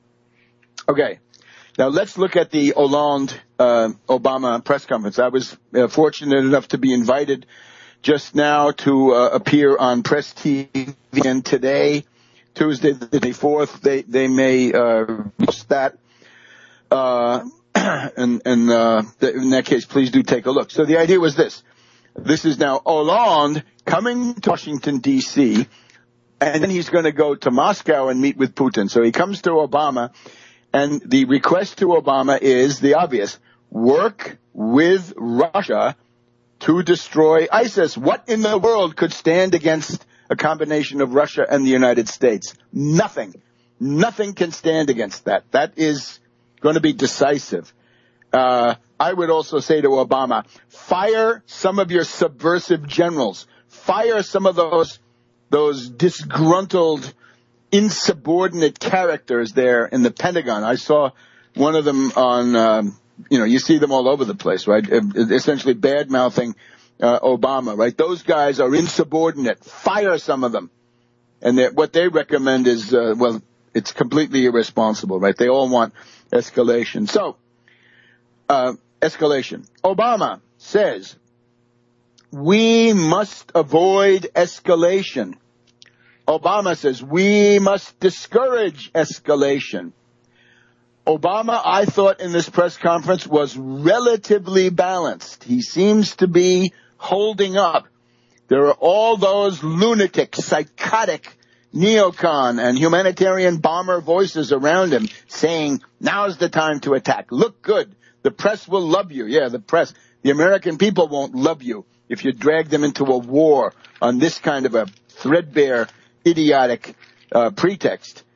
Okay, now let's look at the Hollande uh, Obama press conference. I was uh, fortunate enough to be invited just now to uh, appear on Press T V, and today, Tuesday the twenty-fourth, they, they may uh, post that. Uh, and and uh, in that case, please do take a look. So the idea was this. This is now Hollande coming to Washington, D C, and then he's going to go to Moscow and meet with Putin. So he comes to Obama, and the request to Obama is the obvious. Work with Russia to destroy ISIS. What in the world could stand against a combination of Russia and the United States? Nothing. Nothing can stand against that. That is going to be decisive. Uh, I would also say to Obama, fire some of your subversive generals. Fire some of those, those disgruntled, insubordinate characters there in the Pentagon. I saw one of them on, um, you know, you see them all over the place, right? Essentially bad-mouthing uh, Obama, right? Those guys are insubordinate. Fire some of them. And what they recommend is, uh, well, it's completely irresponsible, right? They all want escalation. So, uh, escalation. Obama says, we must avoid escalation. Obama says, we must discourage escalation. Obama, I thought in this press conference, was relatively balanced. He seems to be holding up. There are all those lunatic, psychotic neocon and humanitarian bomber voices around him saying, now's the time to attack. Look good. The press will love you. Yeah, the press. The American people won't love you if you drag them into a war on this kind of a threadbare, idiotic uh, pretext.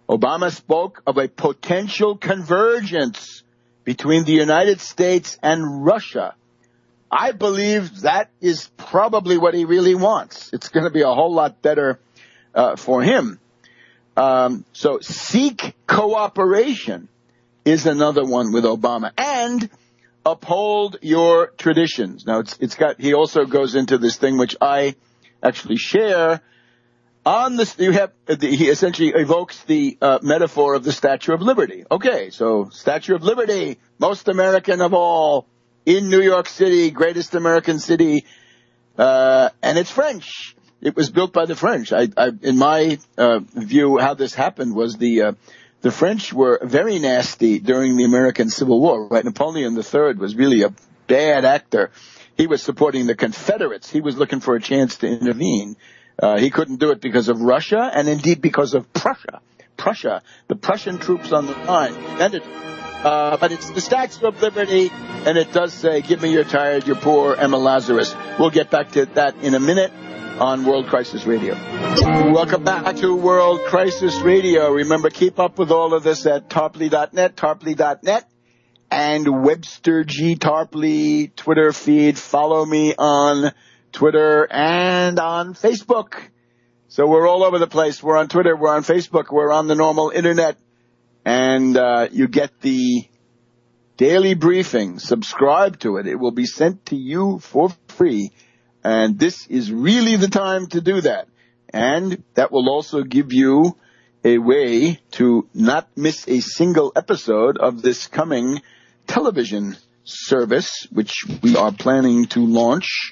Obama spoke of a potential convergence between the United States and Russia. I believe that is probably what he really wants. It's going to be a whole lot better uh, for him. Um, so seek cooperation is another one with Obama, and uphold your traditions. Now it's it's got. He also goes into this thing which I actually share. On this, you have he essentially evokes the uh, metaphor of the Statue of Liberty. Okay, so Statue of Liberty, most American of all, in New York City, greatest American city, uh, and it's French. It was built by the French. I, I in my uh, view, how this happened was the uh, the French were very nasty during the American Civil War. Right, Napoleon the Third was really a bad actor. He was supporting the Confederates. He was looking for a chance to intervene. Uh, he couldn't do it because of Russia, and indeed because of Prussia. Prussia, the Prussian troops on the line. Ended. Uh, but it's the Statue of Liberty, and it does say, "Give me your tired, your poor, Emma Lazarus." We'll get back to that in a minute on World Crisis Radio. Welcome back to World Crisis Radio. Remember, keep up with all of this at tarpley dot net, tarpley dot net, and Webster G. Tarpley Twitter feed. Follow me on Twitter and on Facebook. So we're all over the place. We're on Twitter, we're on Facebook, we're on the normal internet. And uh, you get the daily briefing. Subscribe to it. It will be sent to you for free. And this is really the time to do that. And that will also give you a way to not miss a single episode of this coming television service, which we are planning to launch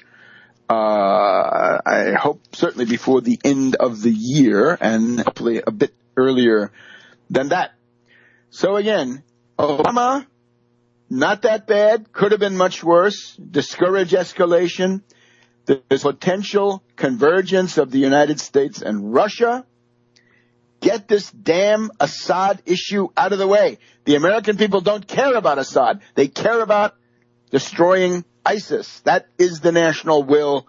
Uh, I hope certainly before the end of the year, and hopefully a bit earlier than that. So again, Obama, not that bad, could have been much worse. Discourage escalation. There's potential convergence of the United States and Russia. Get this damn Assad issue out of the way. The American people don't care about Assad. They care about destroying ISIS. That is the national will.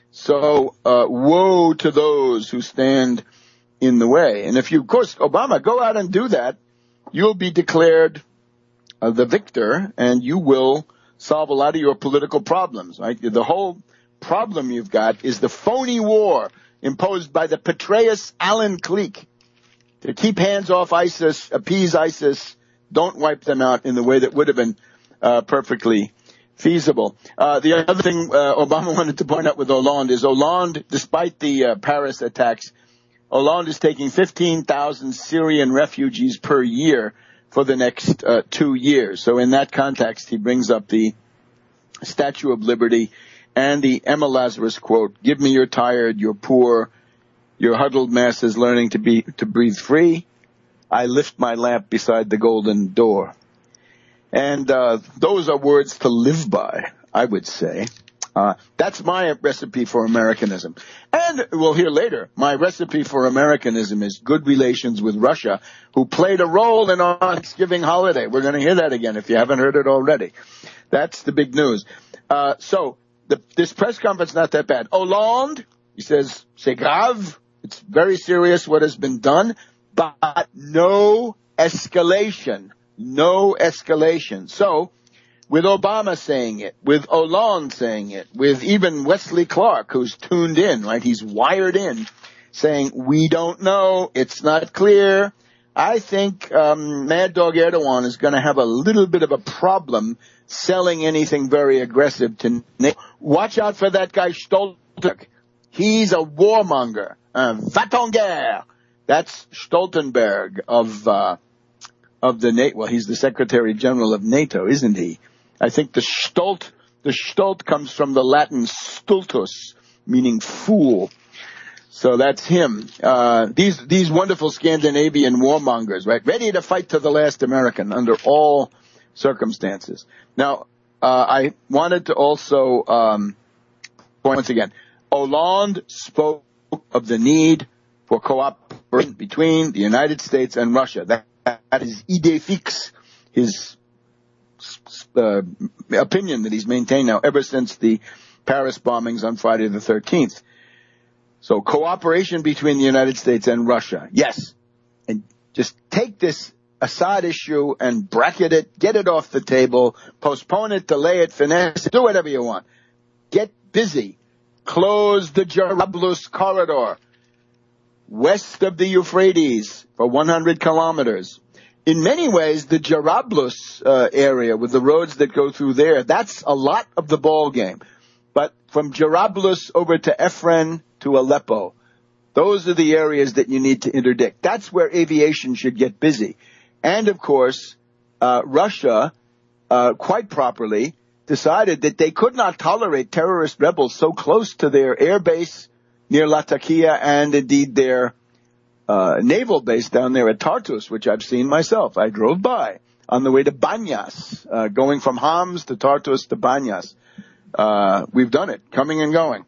So uh, woe to those who stand in the way. And if you, of course, Obama, go out and do that, you'll be declared uh, the victor, and you will solve a lot of your political problems. Right? The whole problem you've got is the phony war imposed by the Petraeus-Allen clique to keep hands off ISIS, appease ISIS, don't wipe them out in the way that would have been uh, perfectly feasible. Uh, the other thing uh, Obama wanted to point out with Hollande is Hollande, despite the uh, Paris attacks, Hollande is taking fifteen thousand Syrian refugees per year for the next uh, two years. So in that context, he brings up the Statue of Liberty and the Emma Lazarus quote, "Give me your tired, your poor, your huddled masses learning to be to breathe free. I lift my lamp beside the golden door." And uh, those are words to live by, I would say. Uh, that's my recipe for Americanism. And we'll hear later, my recipe for Americanism is good relations with Russia, who played a role in our Thanksgiving holiday. We're going to hear that again if you haven't heard it already. That's the big news. Uh, so the, this press conference, not that bad. Hollande, he says, c'est grave. It's very serious what has been done, but no escalation. No escalation. So, with Obama saying it, with Hollande saying it, with even Wesley Clark, who's tuned in, right? He's wired in, saying, we don't know, it's not clear. I think um, Mad Dog Erdogan is going to have a little bit of a problem selling anything very aggressive to NATO. Watch out for that guy Stoltenberg. He's a warmonger. Uh, Va-t-en-guerre. That's Stoltenberg of... Uh, of the NATO, well, he's the Secretary General of NATO, isn't he? I think the Stolt, the Stolt comes from the Latin stultus, meaning fool. So that's him. Uh, these, these wonderful Scandinavian warmongers, right? Ready to fight to the last American under all circumstances. Now, uh, I wanted to also, um, once again, Hollande spoke of the need for cooperation between the United States and Russia. That That is idée fixe, his uh, opinion that he's maintained now ever since the Paris bombings on Friday the thirteenth. So cooperation between the United States and Russia, yes. And Just take this Assad issue and bracket it, get it off the table, postpone it, delay it, finesse it, do whatever you want. Get busy. Close the Jarablus corridor west of the Euphrates for one hundred kilometers. In many ways, the Jarablus uh, area with the roads that go through there, that's a lot of the ball game. But from Jarablus over to Efren to Aleppo, those are the areas that you need to interdict. That's where aviation should get busy. And, of course, uh, Russia, uh, quite properly, decided that they could not tolerate terrorist rebels so close to their air base near Latakia and, indeed, their uh, naval base down there at Tartus, which I've seen myself. I drove by on the way to Banyas, uh, going from Homs to Tartus to Banyas. Uh, we've done it, coming and going.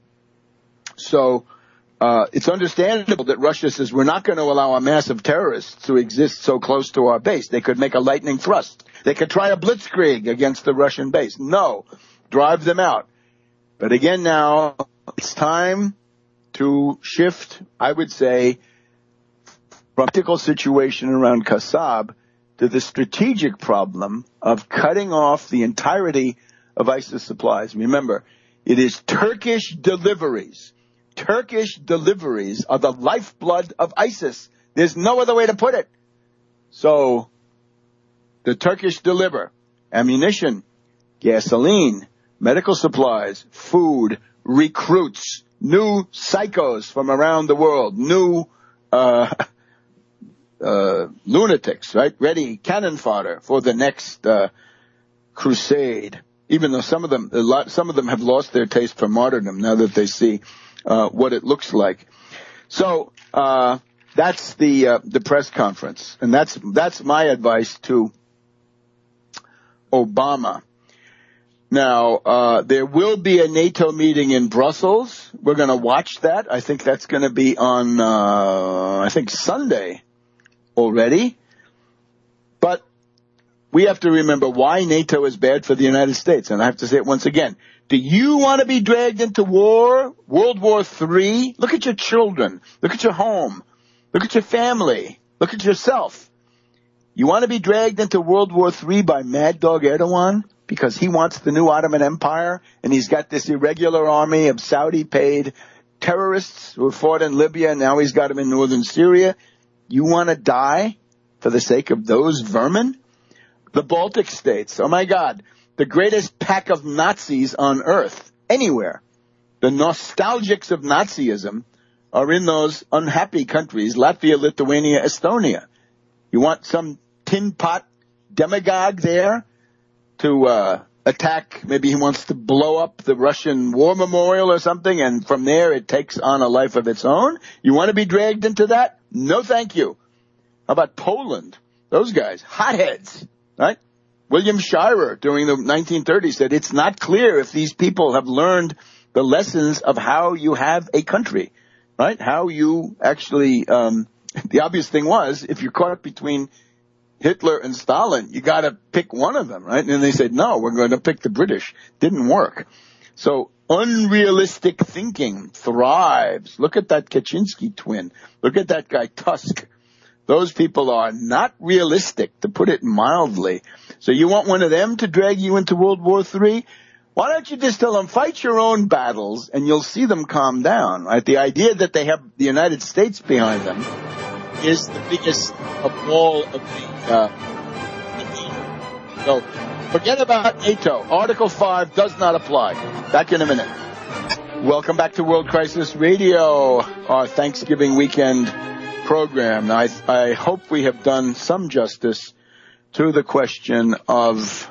So uh, it's understandable that Russia says we're not going to allow a mass of terrorists to exist so close to our base. They could make a lightning thrust. They could try a blitzkrieg against the Russian base. No, drive them out. But again now, it's time to shift, I would say, from the political situation around Kasab to the strategic problem of cutting off the entirety of ISIS supplies. Remember, it is Turkish deliveries. Turkish deliveries are the lifeblood of ISIS. There's no other way to put it. So, the Turkish deliver ammunition, gasoline, medical supplies, food, recruits, new psychos from around the world, new uh, uh, lunatics, right? Ready cannon fodder for the next uh, crusade. Even though some of them, a lot, some of them have lost their taste for martyrdom now that they see uh, what it looks like. So uh, that's the uh, the press conference, and that's that's my advice to Obama. Now, uh, there will be a NATO meeting in Brussels. We're going to watch that. I think that's going to be on, uh, I think Sunday already. But we have to remember why NATO is bad for the United States. And I have to say it once again. Do you want to be dragged into war? World War Three? Look at your children. Look at your home. Look at your family. Look at yourself. You want to be dragged into World War Three by Mad Dog Erdogan because he wants the new Ottoman Empire and he's got this irregular army of Saudi-paid terrorists who fought in Libya and now he's got them in northern Syria? You want to die for the sake of those vermin? The Baltic states, oh my God, the greatest pack of Nazis on earth, anywhere. The nostalgics of Nazism are in those unhappy countries, Latvia, Lithuania, Estonia. You want some tin pot demagogue there to uh, attack, maybe he wants to blow up the Russian war memorial or something, and from there it takes on a life of its own? You want to be dragged into that? No, thank you. How about Poland? Those guys, hotheads, right? William Shirer during the nineteen thirties said it's not clear if these people have learned the lessons of how you have a country, right? How you actually, um, the obvious thing was, if you're caught between Hitler and Stalin, you got to pick one of them, right? And they said, no, we're going to pick the British. Didn't work. So unrealistic thinking thrives. Look at that Kaczynski twin. Look at that guy Tusk. Those people are not realistic, to put it mildly. So you want one of them to drag you into World War Three? Why don't you just tell them, fight your own battles, and you'll see them calm down, right? The idea that they have the United States behind them is the biggest of all of the, uh, so forget about NATO. Article five does not apply. Back in a minute. Welcome back to World Crisis Radio, our Thanksgiving weekend program. Now, I, I hope we have done some justice to the question of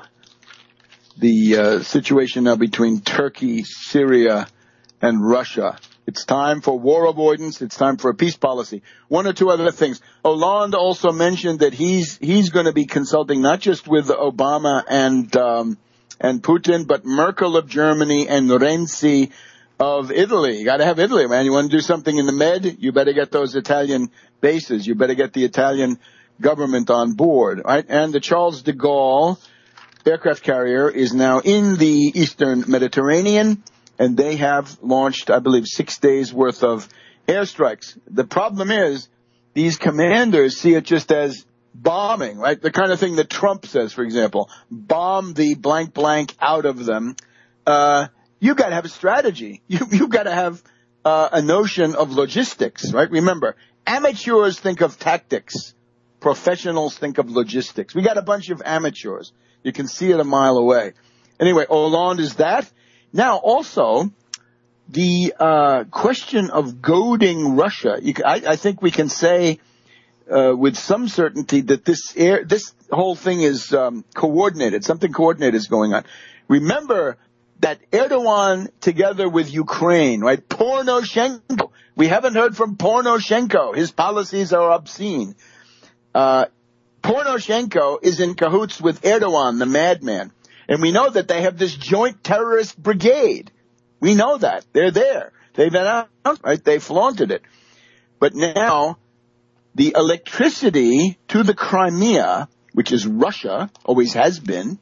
the uh, situation now between Turkey, Syria, and Russia. It's time for war avoidance. It's time for a peace policy. One or two other things. Hollande also mentioned that he's he's going to be consulting not just with Obama and um, and Putin, but Merkel of Germany and Renzi of Italy. You got to have Italy, man. You want to do something in the Med? You better get those Italian bases. You better get the Italian government on board, right? And the Charles de Gaulle aircraft carrier is now in the Eastern Mediterranean. And they have launched, I believe, six days worth of airstrikes. The problem is these commanders see it just as bombing, right? The kind of thing that Trump says, for example, bomb the blank blank out of them. Uh, you got to have a strategy. You you got to have uh, a notion of logistics, right? Remember, amateurs think of tactics. Professionals think of logistics. We got a bunch of amateurs. You can see it a mile away. Anyway, Hollande is that. Now, also, the uh, question of goading Russia. You can, I, I think we can say uh, with some certainty that this air, this whole thing is um, coordinated. Something coordinated is going on. Remember that Erdogan, together with Ukraine, right? Poroshenko. We haven't heard from Poroshenko. His policies are obscene. Uh, Poroshenko is in cahoots with Erdogan, the madman. And we know that they have this joint terrorist brigade. We know that. They're there. They've announced, right? They flaunted it. But now, the electricity to the Crimea, which is Russia, always has been,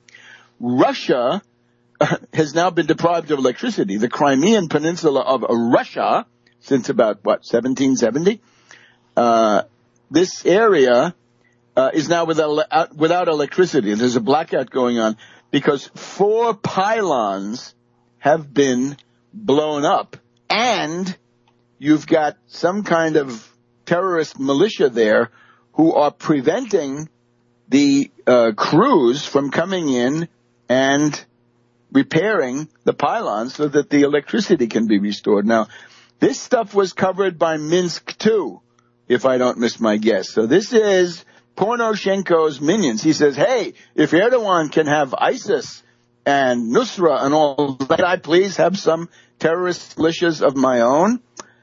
Russia has now been deprived of electricity. The Crimean Peninsula of Russia, since about, what, seventeen seventy? Uh, this area uh, is now without, without electricity. There's a blackout going on because four pylons have been blown up, and you've got some kind of terrorist militia there who are preventing the uh, crews from coming in and repairing the pylons so that the electricity can be restored. Now, this stuff was covered by Minsk too, if I don't miss my guess. So this is Poroshenko's minions. He says, hey, if Erdogan can have ISIS and Nusra and all that, I please have some terrorist militias of my own?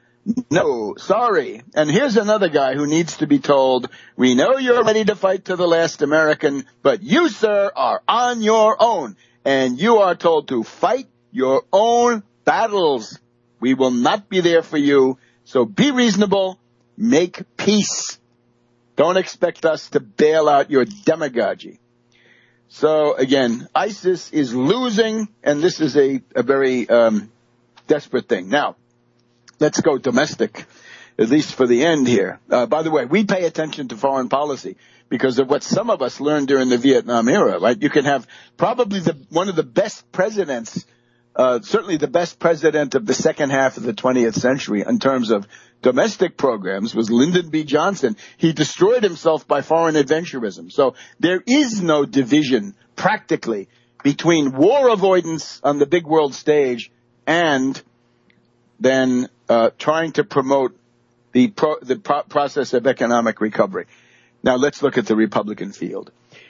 No, sorry. And here's another guy who needs to be told, we know you're ready to fight to the last American, but you, sir, are on your own. And you are told to fight your own battles. We will not be there for you. So be reasonable. Make peace. Don't expect us to bail out your demagogy. So, again, ISIS is losing, and this is a, a very um, desperate thing. Now, let's go domestic, at least for the end here. Uh, by the way, we pay attention to foreign policy because of what some of us learned during the Vietnam era, right? You can have probably the one of the best presidents, uh, certainly the best president of the second half of the twentieth century in terms of domestic programs was Lyndon B. Johnson. He destroyed himself by foreign adventurism. So there is no division practically between war avoidance on the big world stage and then uh, trying to promote the pro- the pro- process of economic recovery. Now let's look at the Republican field.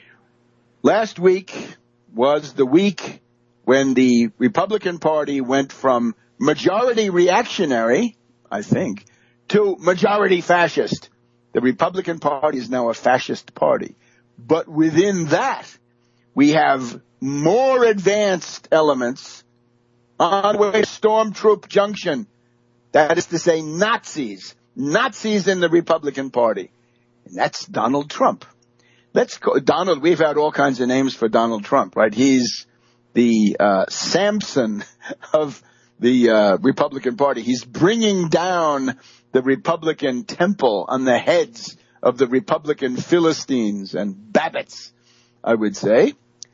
Last week was the week when the Republican Party went from majority reactionary, I think, to majority fascist. The Republican Party is now a fascist party. But within that, we have more advanced elements on the way to Stormtroop Junction. That is to say, Nazis. Nazis in the Republican Party. And that's Donald Trump. Let's go, Donald, we've had all kinds of names for Donald Trump, right? He's the uh, Samson of the uh, Republican Party. He's bringing down the Republican temple on the heads of the Republican Philistines and Babbitts, I would say.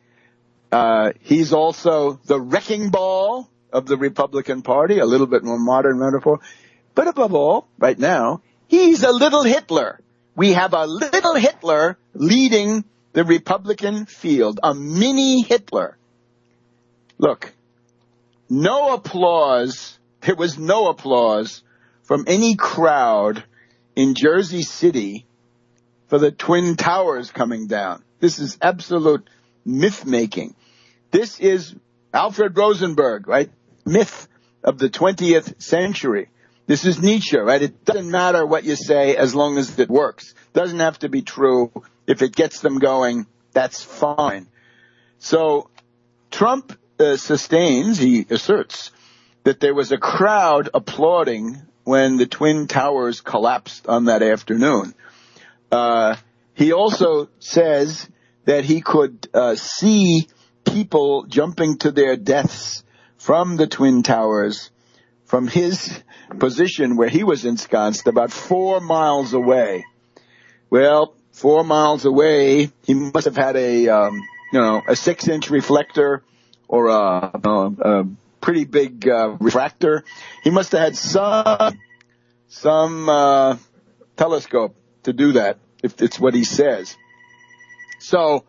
Uh, he's also the wrecking ball of the Republican Party, a little bit more modern metaphor. But above all, right now, he's a little Hitler. We have a little Hitler leading the Republican field, a mini Hitler. Look, no applause, there was no applause from any crowd in Jersey City for the Twin Towers coming down. This is absolute myth-making. This is Alfred Rosenberg, right? Myth of the twentieth century. This is Nietzsche, right? It doesn't matter what you say as long as it works. Doesn't have to be true. If it gets them going, that's fine. So Trump uh, sustains, he asserts, that there was a crowd applauding when the Twin Towers collapsed on that afternoon. Uh, he also says that he could uh, see people jumping to their deaths from the Twin Towers from his position where he was ensconced about four miles away. Well, four miles away, he must have had a, um, you know, a six-inch reflector or a, a, a pretty big uh, refractor. He must have had some some uh, telescope to do that, if it's what he says. So,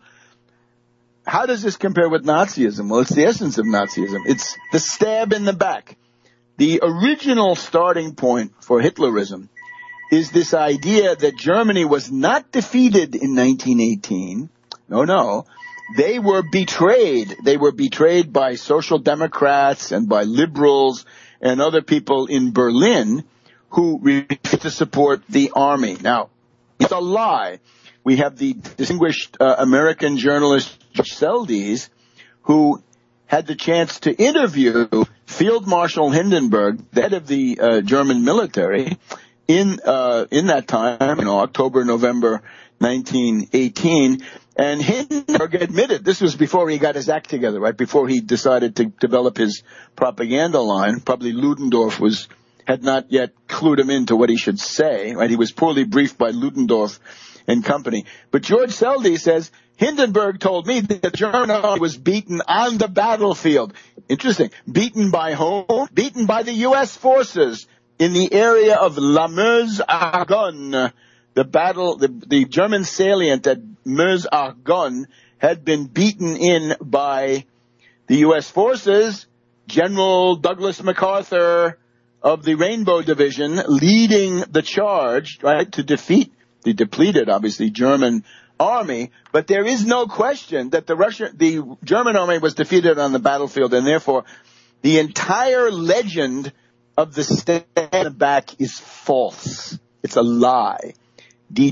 how does this compare with Nazism? Well, it's the essence of Nazism. It's the stab in the back. The original starting point for Hitlerism is this idea that Germany was not defeated in nineteen eighteen. No, no. They were betrayed. They were betrayed by social democrats and by liberals and other people in Berlin who refused to support the army. Now, it's a lie. We have the distinguished uh, American journalist George Seldes, who had the chance to interview Field Marshal Hindenburg, the head of the uh, German military, in uh, in that time, you know, October, November nineteen eighteen. And Hindenburg admitted, this was before he got his act together, right, before he decided to develop his propaganda line. Probably Ludendorff was had not yet clued him into what he should say, right? He was poorly briefed by Ludendorff and company. But George Seldes says, Hindenburg told me that the German army was beaten on the battlefield. Interesting. Beaten by whom? Beaten by the U S forces in the area of La Meuse-Argonne. The battle, the, the German salient at Meuse-Argonne had been beaten in by the U S forces. General Douglas MacArthur of the Rainbow Division leading the charge, right, to defeat the depleted, obviously, German army. But there is no question that the Russian, the German army was defeated on the battlefield, and therefore the entire legend of the stand in the back is false. It's a lie. Die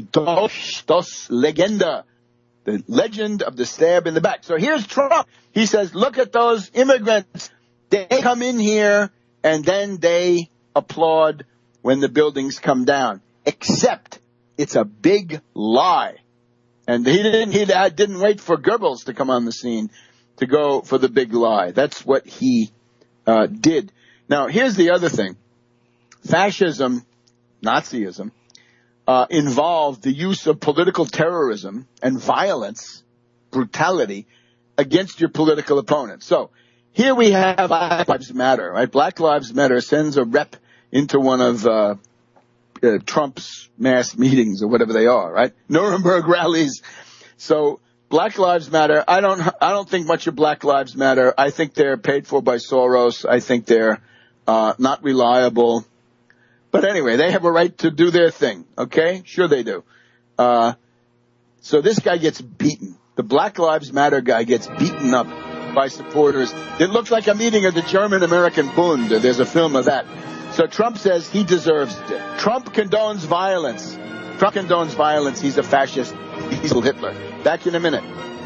Dolchstoßlegende, the legend of the stab in the back. So here's Trump. He says, look at those immigrants. They come in here and then they applaud when the buildings come down. Except it's a big lie. And he didn't, he didn't wait for Goebbels to come on the scene to go for the big lie. That's what he uh, did. Now, here's the other thing. Fascism, Nazism, uh, involved the use of political terrorism and violence, brutality, against your political opponent. So, here we have Black Lives Matter, right? Black Lives Matter sends a rep into one of uh, uh, Trump's mass meetings or whatever they are, right? Nuremberg rallies. So Black Lives Matter. I don't. I don't think much of Black Lives Matter. I think they're paid for by Soros. I think they're uh, not reliable. But anyway, they have a right to do their thing. Okay, sure they do. Uh, so this guy gets beaten. The Black Lives Matter guy gets beaten up by supporters. It looks like a meeting of the German-American Bund. There's a film of that. So Trump says he deserves it. Trump condones violence. Trump condones violence. He's a fascist. He's a Hitler. Back in a minute.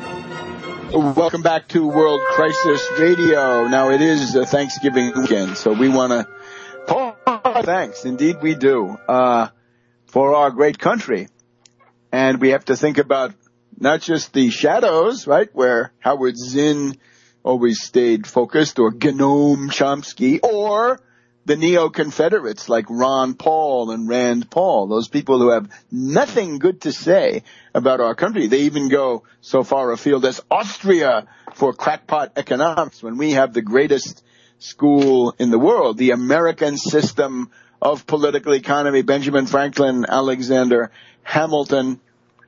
Welcome back to World Crisis Radio. Now it is uh, Thanksgiving weekend, so we want to pour thanks. Indeed we do. Uh, for our great country. And we have to think about not just the shadows, right, where Howard Zinn always stayed focused, or Noam Chomsky, or the neo-Confederates like Ron Paul and Rand Paul, those people who have nothing good to say about our country. They even go so far afield as Austria for crackpot economics, when we have the greatest school in the world, the American system of political economy. Benjamin Franklin, Alexander Hamilton,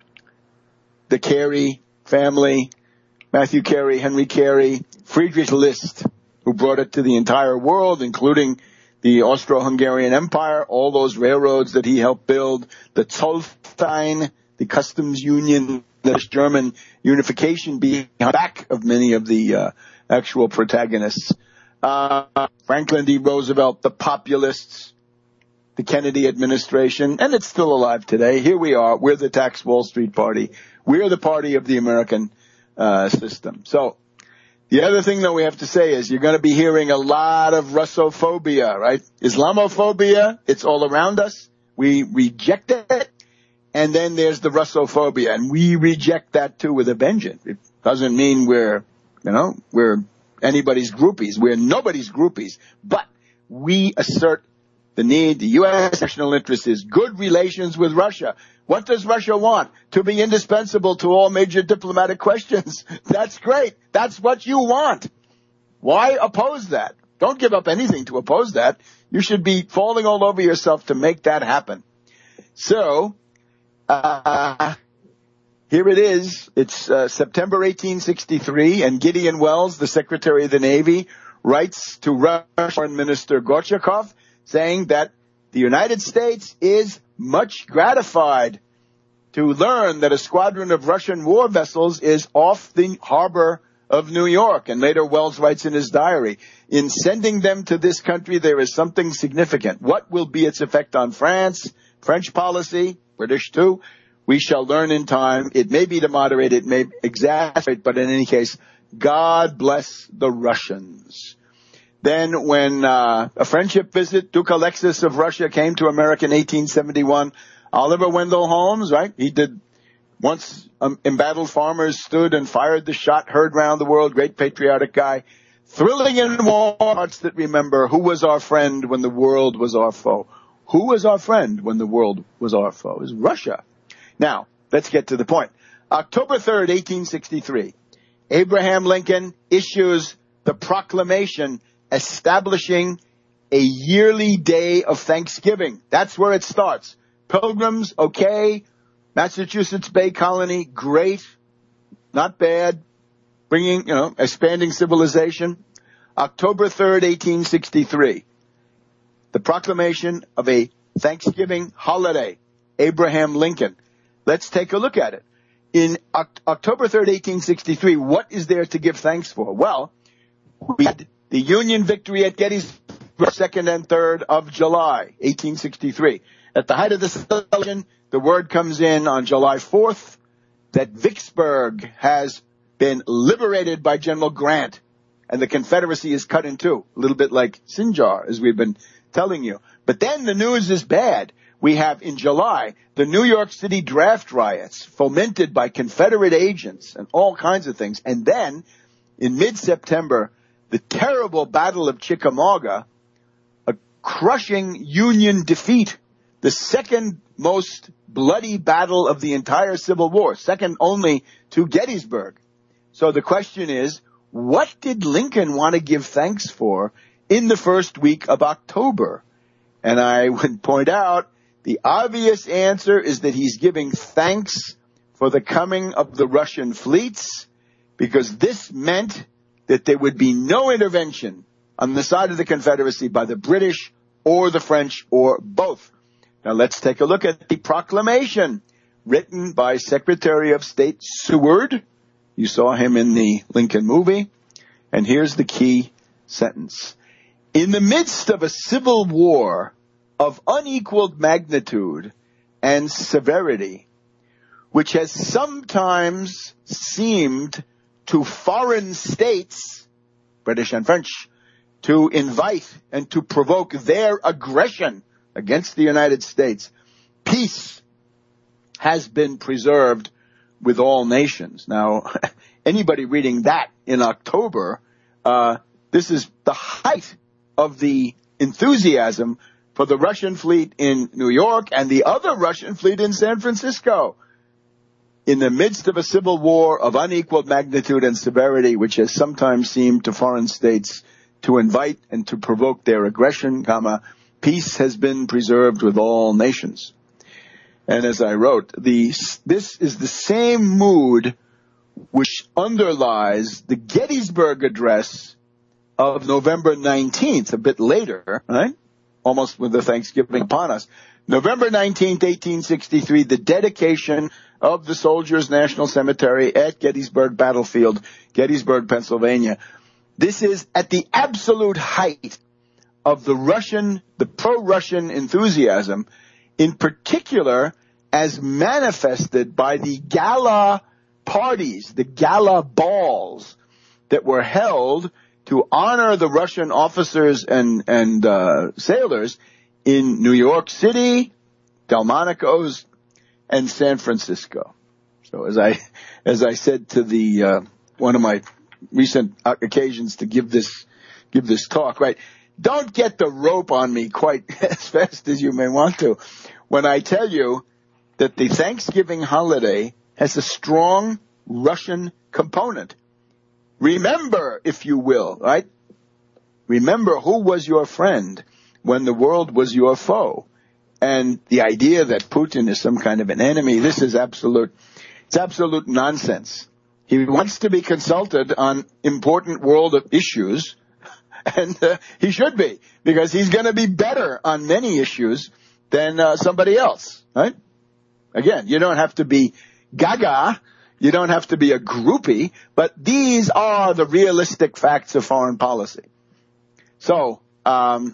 the Carey family, Matthew Carey, Henry Carey, Friedrich List, who brought it to the entire world, including the Austro-Hungarian Empire, all those railroads that he helped build, the Zollverein, the customs union, the German unification being back of many of the uh, actual protagonists. Uh, Franklin D. Roosevelt, the populists, the Kennedy administration, and it's still alive today. Here we are. We're the tax Wall Street party. We're the party of the American uh, system. So the other thing that we have to say is you're going to be hearing a lot of Russophobia, right? Islamophobia, it's all around us. We reject it. And then there's the Russophobia, and we reject that too with a vengeance. It doesn't mean we're, you know, we're anybody's groupies. We're nobody's groupies. But we assert the need, the U S national interest is good relations with Russia. What does Russia want? To be indispensable to all major diplomatic questions. That's great. That's what you want. Why oppose that? Don't give up anything to oppose that. You should be falling all over yourself to make that happen. So, uh, here it is. It's uh, September eighteen sixty-three, and Gideon Wells, the Secretary of the Navy, writes to Russian Foreign Minister Gorchakov saying that the United States is much gratified to learn that a squadron of Russian war vessels is off the harbor of New York. And later Wells writes in his diary, in sending them to this country, there is something significant. What will be its effect on France, French policy, British too? We shall learn in time. It may be to moderate, it may exacerbate, but in any case, God bless the Russians. Then when uh, a friendship visit, Duke Alexis of Russia came to America in eighteen seventy-one, Oliver Wendell Holmes, right? He did once um, embattled farmers stood and fired the shot heard round the world, great patriotic guy. Thrilling in war, hearts that remember who was our friend when the world was our foe. Who was our friend when the world was our foe? It was Russia. Now, let's get to the point. October third, eighteen sixty-three, Abraham Lincoln issues the proclamation establishing a yearly day of Thanksgiving. That's where it starts. Pilgrims, okay. Massachusetts Bay Colony, great. Not bad. Bringing, you know, expanding civilization. October third, eighteen sixty-three. The proclamation of a Thanksgiving holiday. Abraham Lincoln. Let's take a look at it. In October third, eighteen sixty-three, what is there to give thanks for? Well, we had the Union victory at Gettysburg, second and third of July, eighteen sixty-three. At the height of the celebration, the word comes in on July fourth that Vicksburg has been liberated by General Grant, and the Confederacy is cut in two, a little bit like Sinjar, as we've been telling you. But then the news is bad. We have in July the New York City draft riots fomented by Confederate agents and all kinds of things. And then in mid-September, the terrible Battle of Chickamauga, a crushing Union defeat, the second most bloody battle of the entire Civil War, second only to Gettysburg. So the question is, what did Lincoln want to give thanks for in the first week of October? And I would point out the obvious answer is that he's giving thanks for the coming of the Russian fleets, because this meant that there would be no intervention on the side of the Confederacy by the British or the French or both. Now let's take a look at the proclamation written by Secretary of State Seward. You saw him in the Lincoln movie. And here's the key sentence. In the midst of a civil war of unequaled magnitude and severity, which has sometimes seemed to foreign states, British and French, to invite and to provoke their aggression against the United States, peace has been preserved with all nations. Now, anybody reading that in October, uh, this is the height of the enthusiasm for the Russian fleet in New York and the other Russian fleet in San Francisco. In the midst of a civil war of unequaled magnitude and severity, which has sometimes seemed to foreign states to invite and to provoke their aggression, comma, peace has been preserved with all nations. And as I wrote, the, this is the same mood which underlies the Gettysburg Address of November nineteenth, a bit later, right? Almost with the Thanksgiving upon us. November nineteenth, eighteen sixty-three, the dedication of the Soldiers' National Cemetery at Gettysburg Battlefield, Gettysburg, Pennsylvania. This is at the absolute height of the Russian, the pro-Russian enthusiasm, in particular as manifested by the gala parties, the gala balls that were held to honor the Russian officers and, and uh, sailors in New York City, Delmonico's, and San Francisco. So as I, as I said to the, uh, one of my recent occasions to give this, give this talk, right? don't get the rope on me quite as fast as you may want to when I tell you that the Thanksgiving holiday has a strong Russian component. Remember, if you will, right? Remember who was your friend when the world was your foe. And the idea that Putin is some kind of an enemy, this is absolute, it's absolute nonsense. He wants to be consulted on important world issues, and uh, he should be, because he's going to be better on many issues than uh, somebody else, right? Again, you don't have to be gaga, you don't have to be a groupie, but these are the realistic facts of foreign policy. So, um,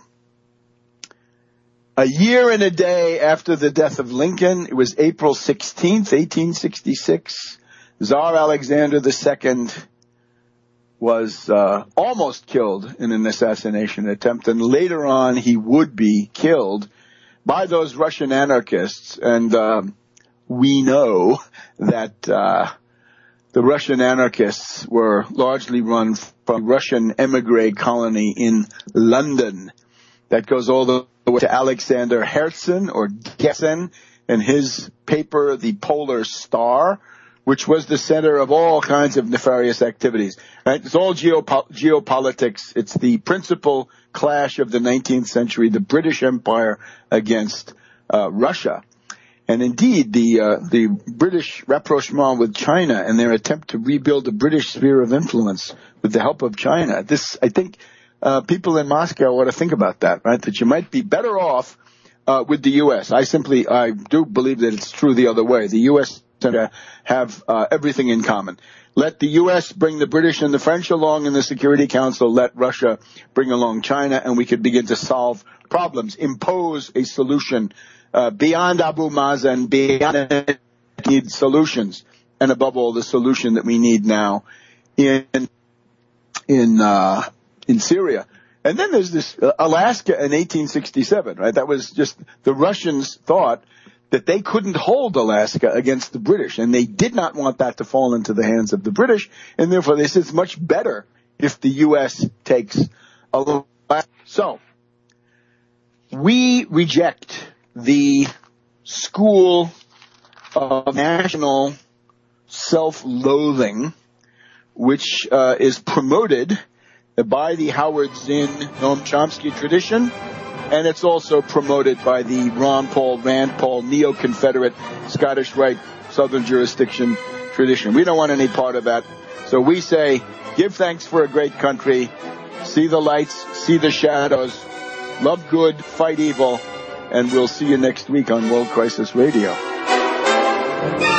a year and a day after the death of Lincoln, it was April sixteenth, eighteen sixty-six, Tsar Alexander the Second was uh, almost killed in an assassination attempt, and later on he would be killed by those Russian anarchists. And um, we know that uh, the Russian anarchists were largely run from a Russian emigre colony in London. That goes all the way to Alexander Herzen, or Gerzen, and his paper, The Polar Star, which was the center of all kinds of nefarious activities. Right? It's all geopo- geopolitics. It's the principal clash of the nineteenth century, the British Empire against uh, Russia. And indeed, the uh, the British rapprochement with China and their attempt to rebuild the British sphere of influence with the help of China. This, I think, uh, people in Moscow ought to think about that, right? That you might be better off uh, with the U S. I simply, I do believe that it's true the other way. The U S have uh, everything in common. Let the U S bring the British and the French along in the Security Council. Let Russia bring along China, and we could begin to solve problems, impose a solution uh, beyond Abu Mazen, beyond need solutions, and above all, the solution that we need now in in uh, in Syria. And then there's this uh, Alaska in eighteen sixty-seven, right? That was just the Russians thought that they couldn't hold Alaska against the British, and they did not want that to fall into the hands of the British, and therefore they said it's much better if the U S takes Alaska. So, we reject the school of national self-loathing, which uh, is promoted by the Howard Zinn, Noam Chomsky tradition, and it's also promoted by the Ron Paul, Rand Paul, neo-Confederate, Scottish Rite, Southern jurisdiction tradition. We don't want any part of that. So we say, give thanks for a great country, see the lights, see the shadows, love good, fight evil, and we'll see you next week on World Crisis Radio.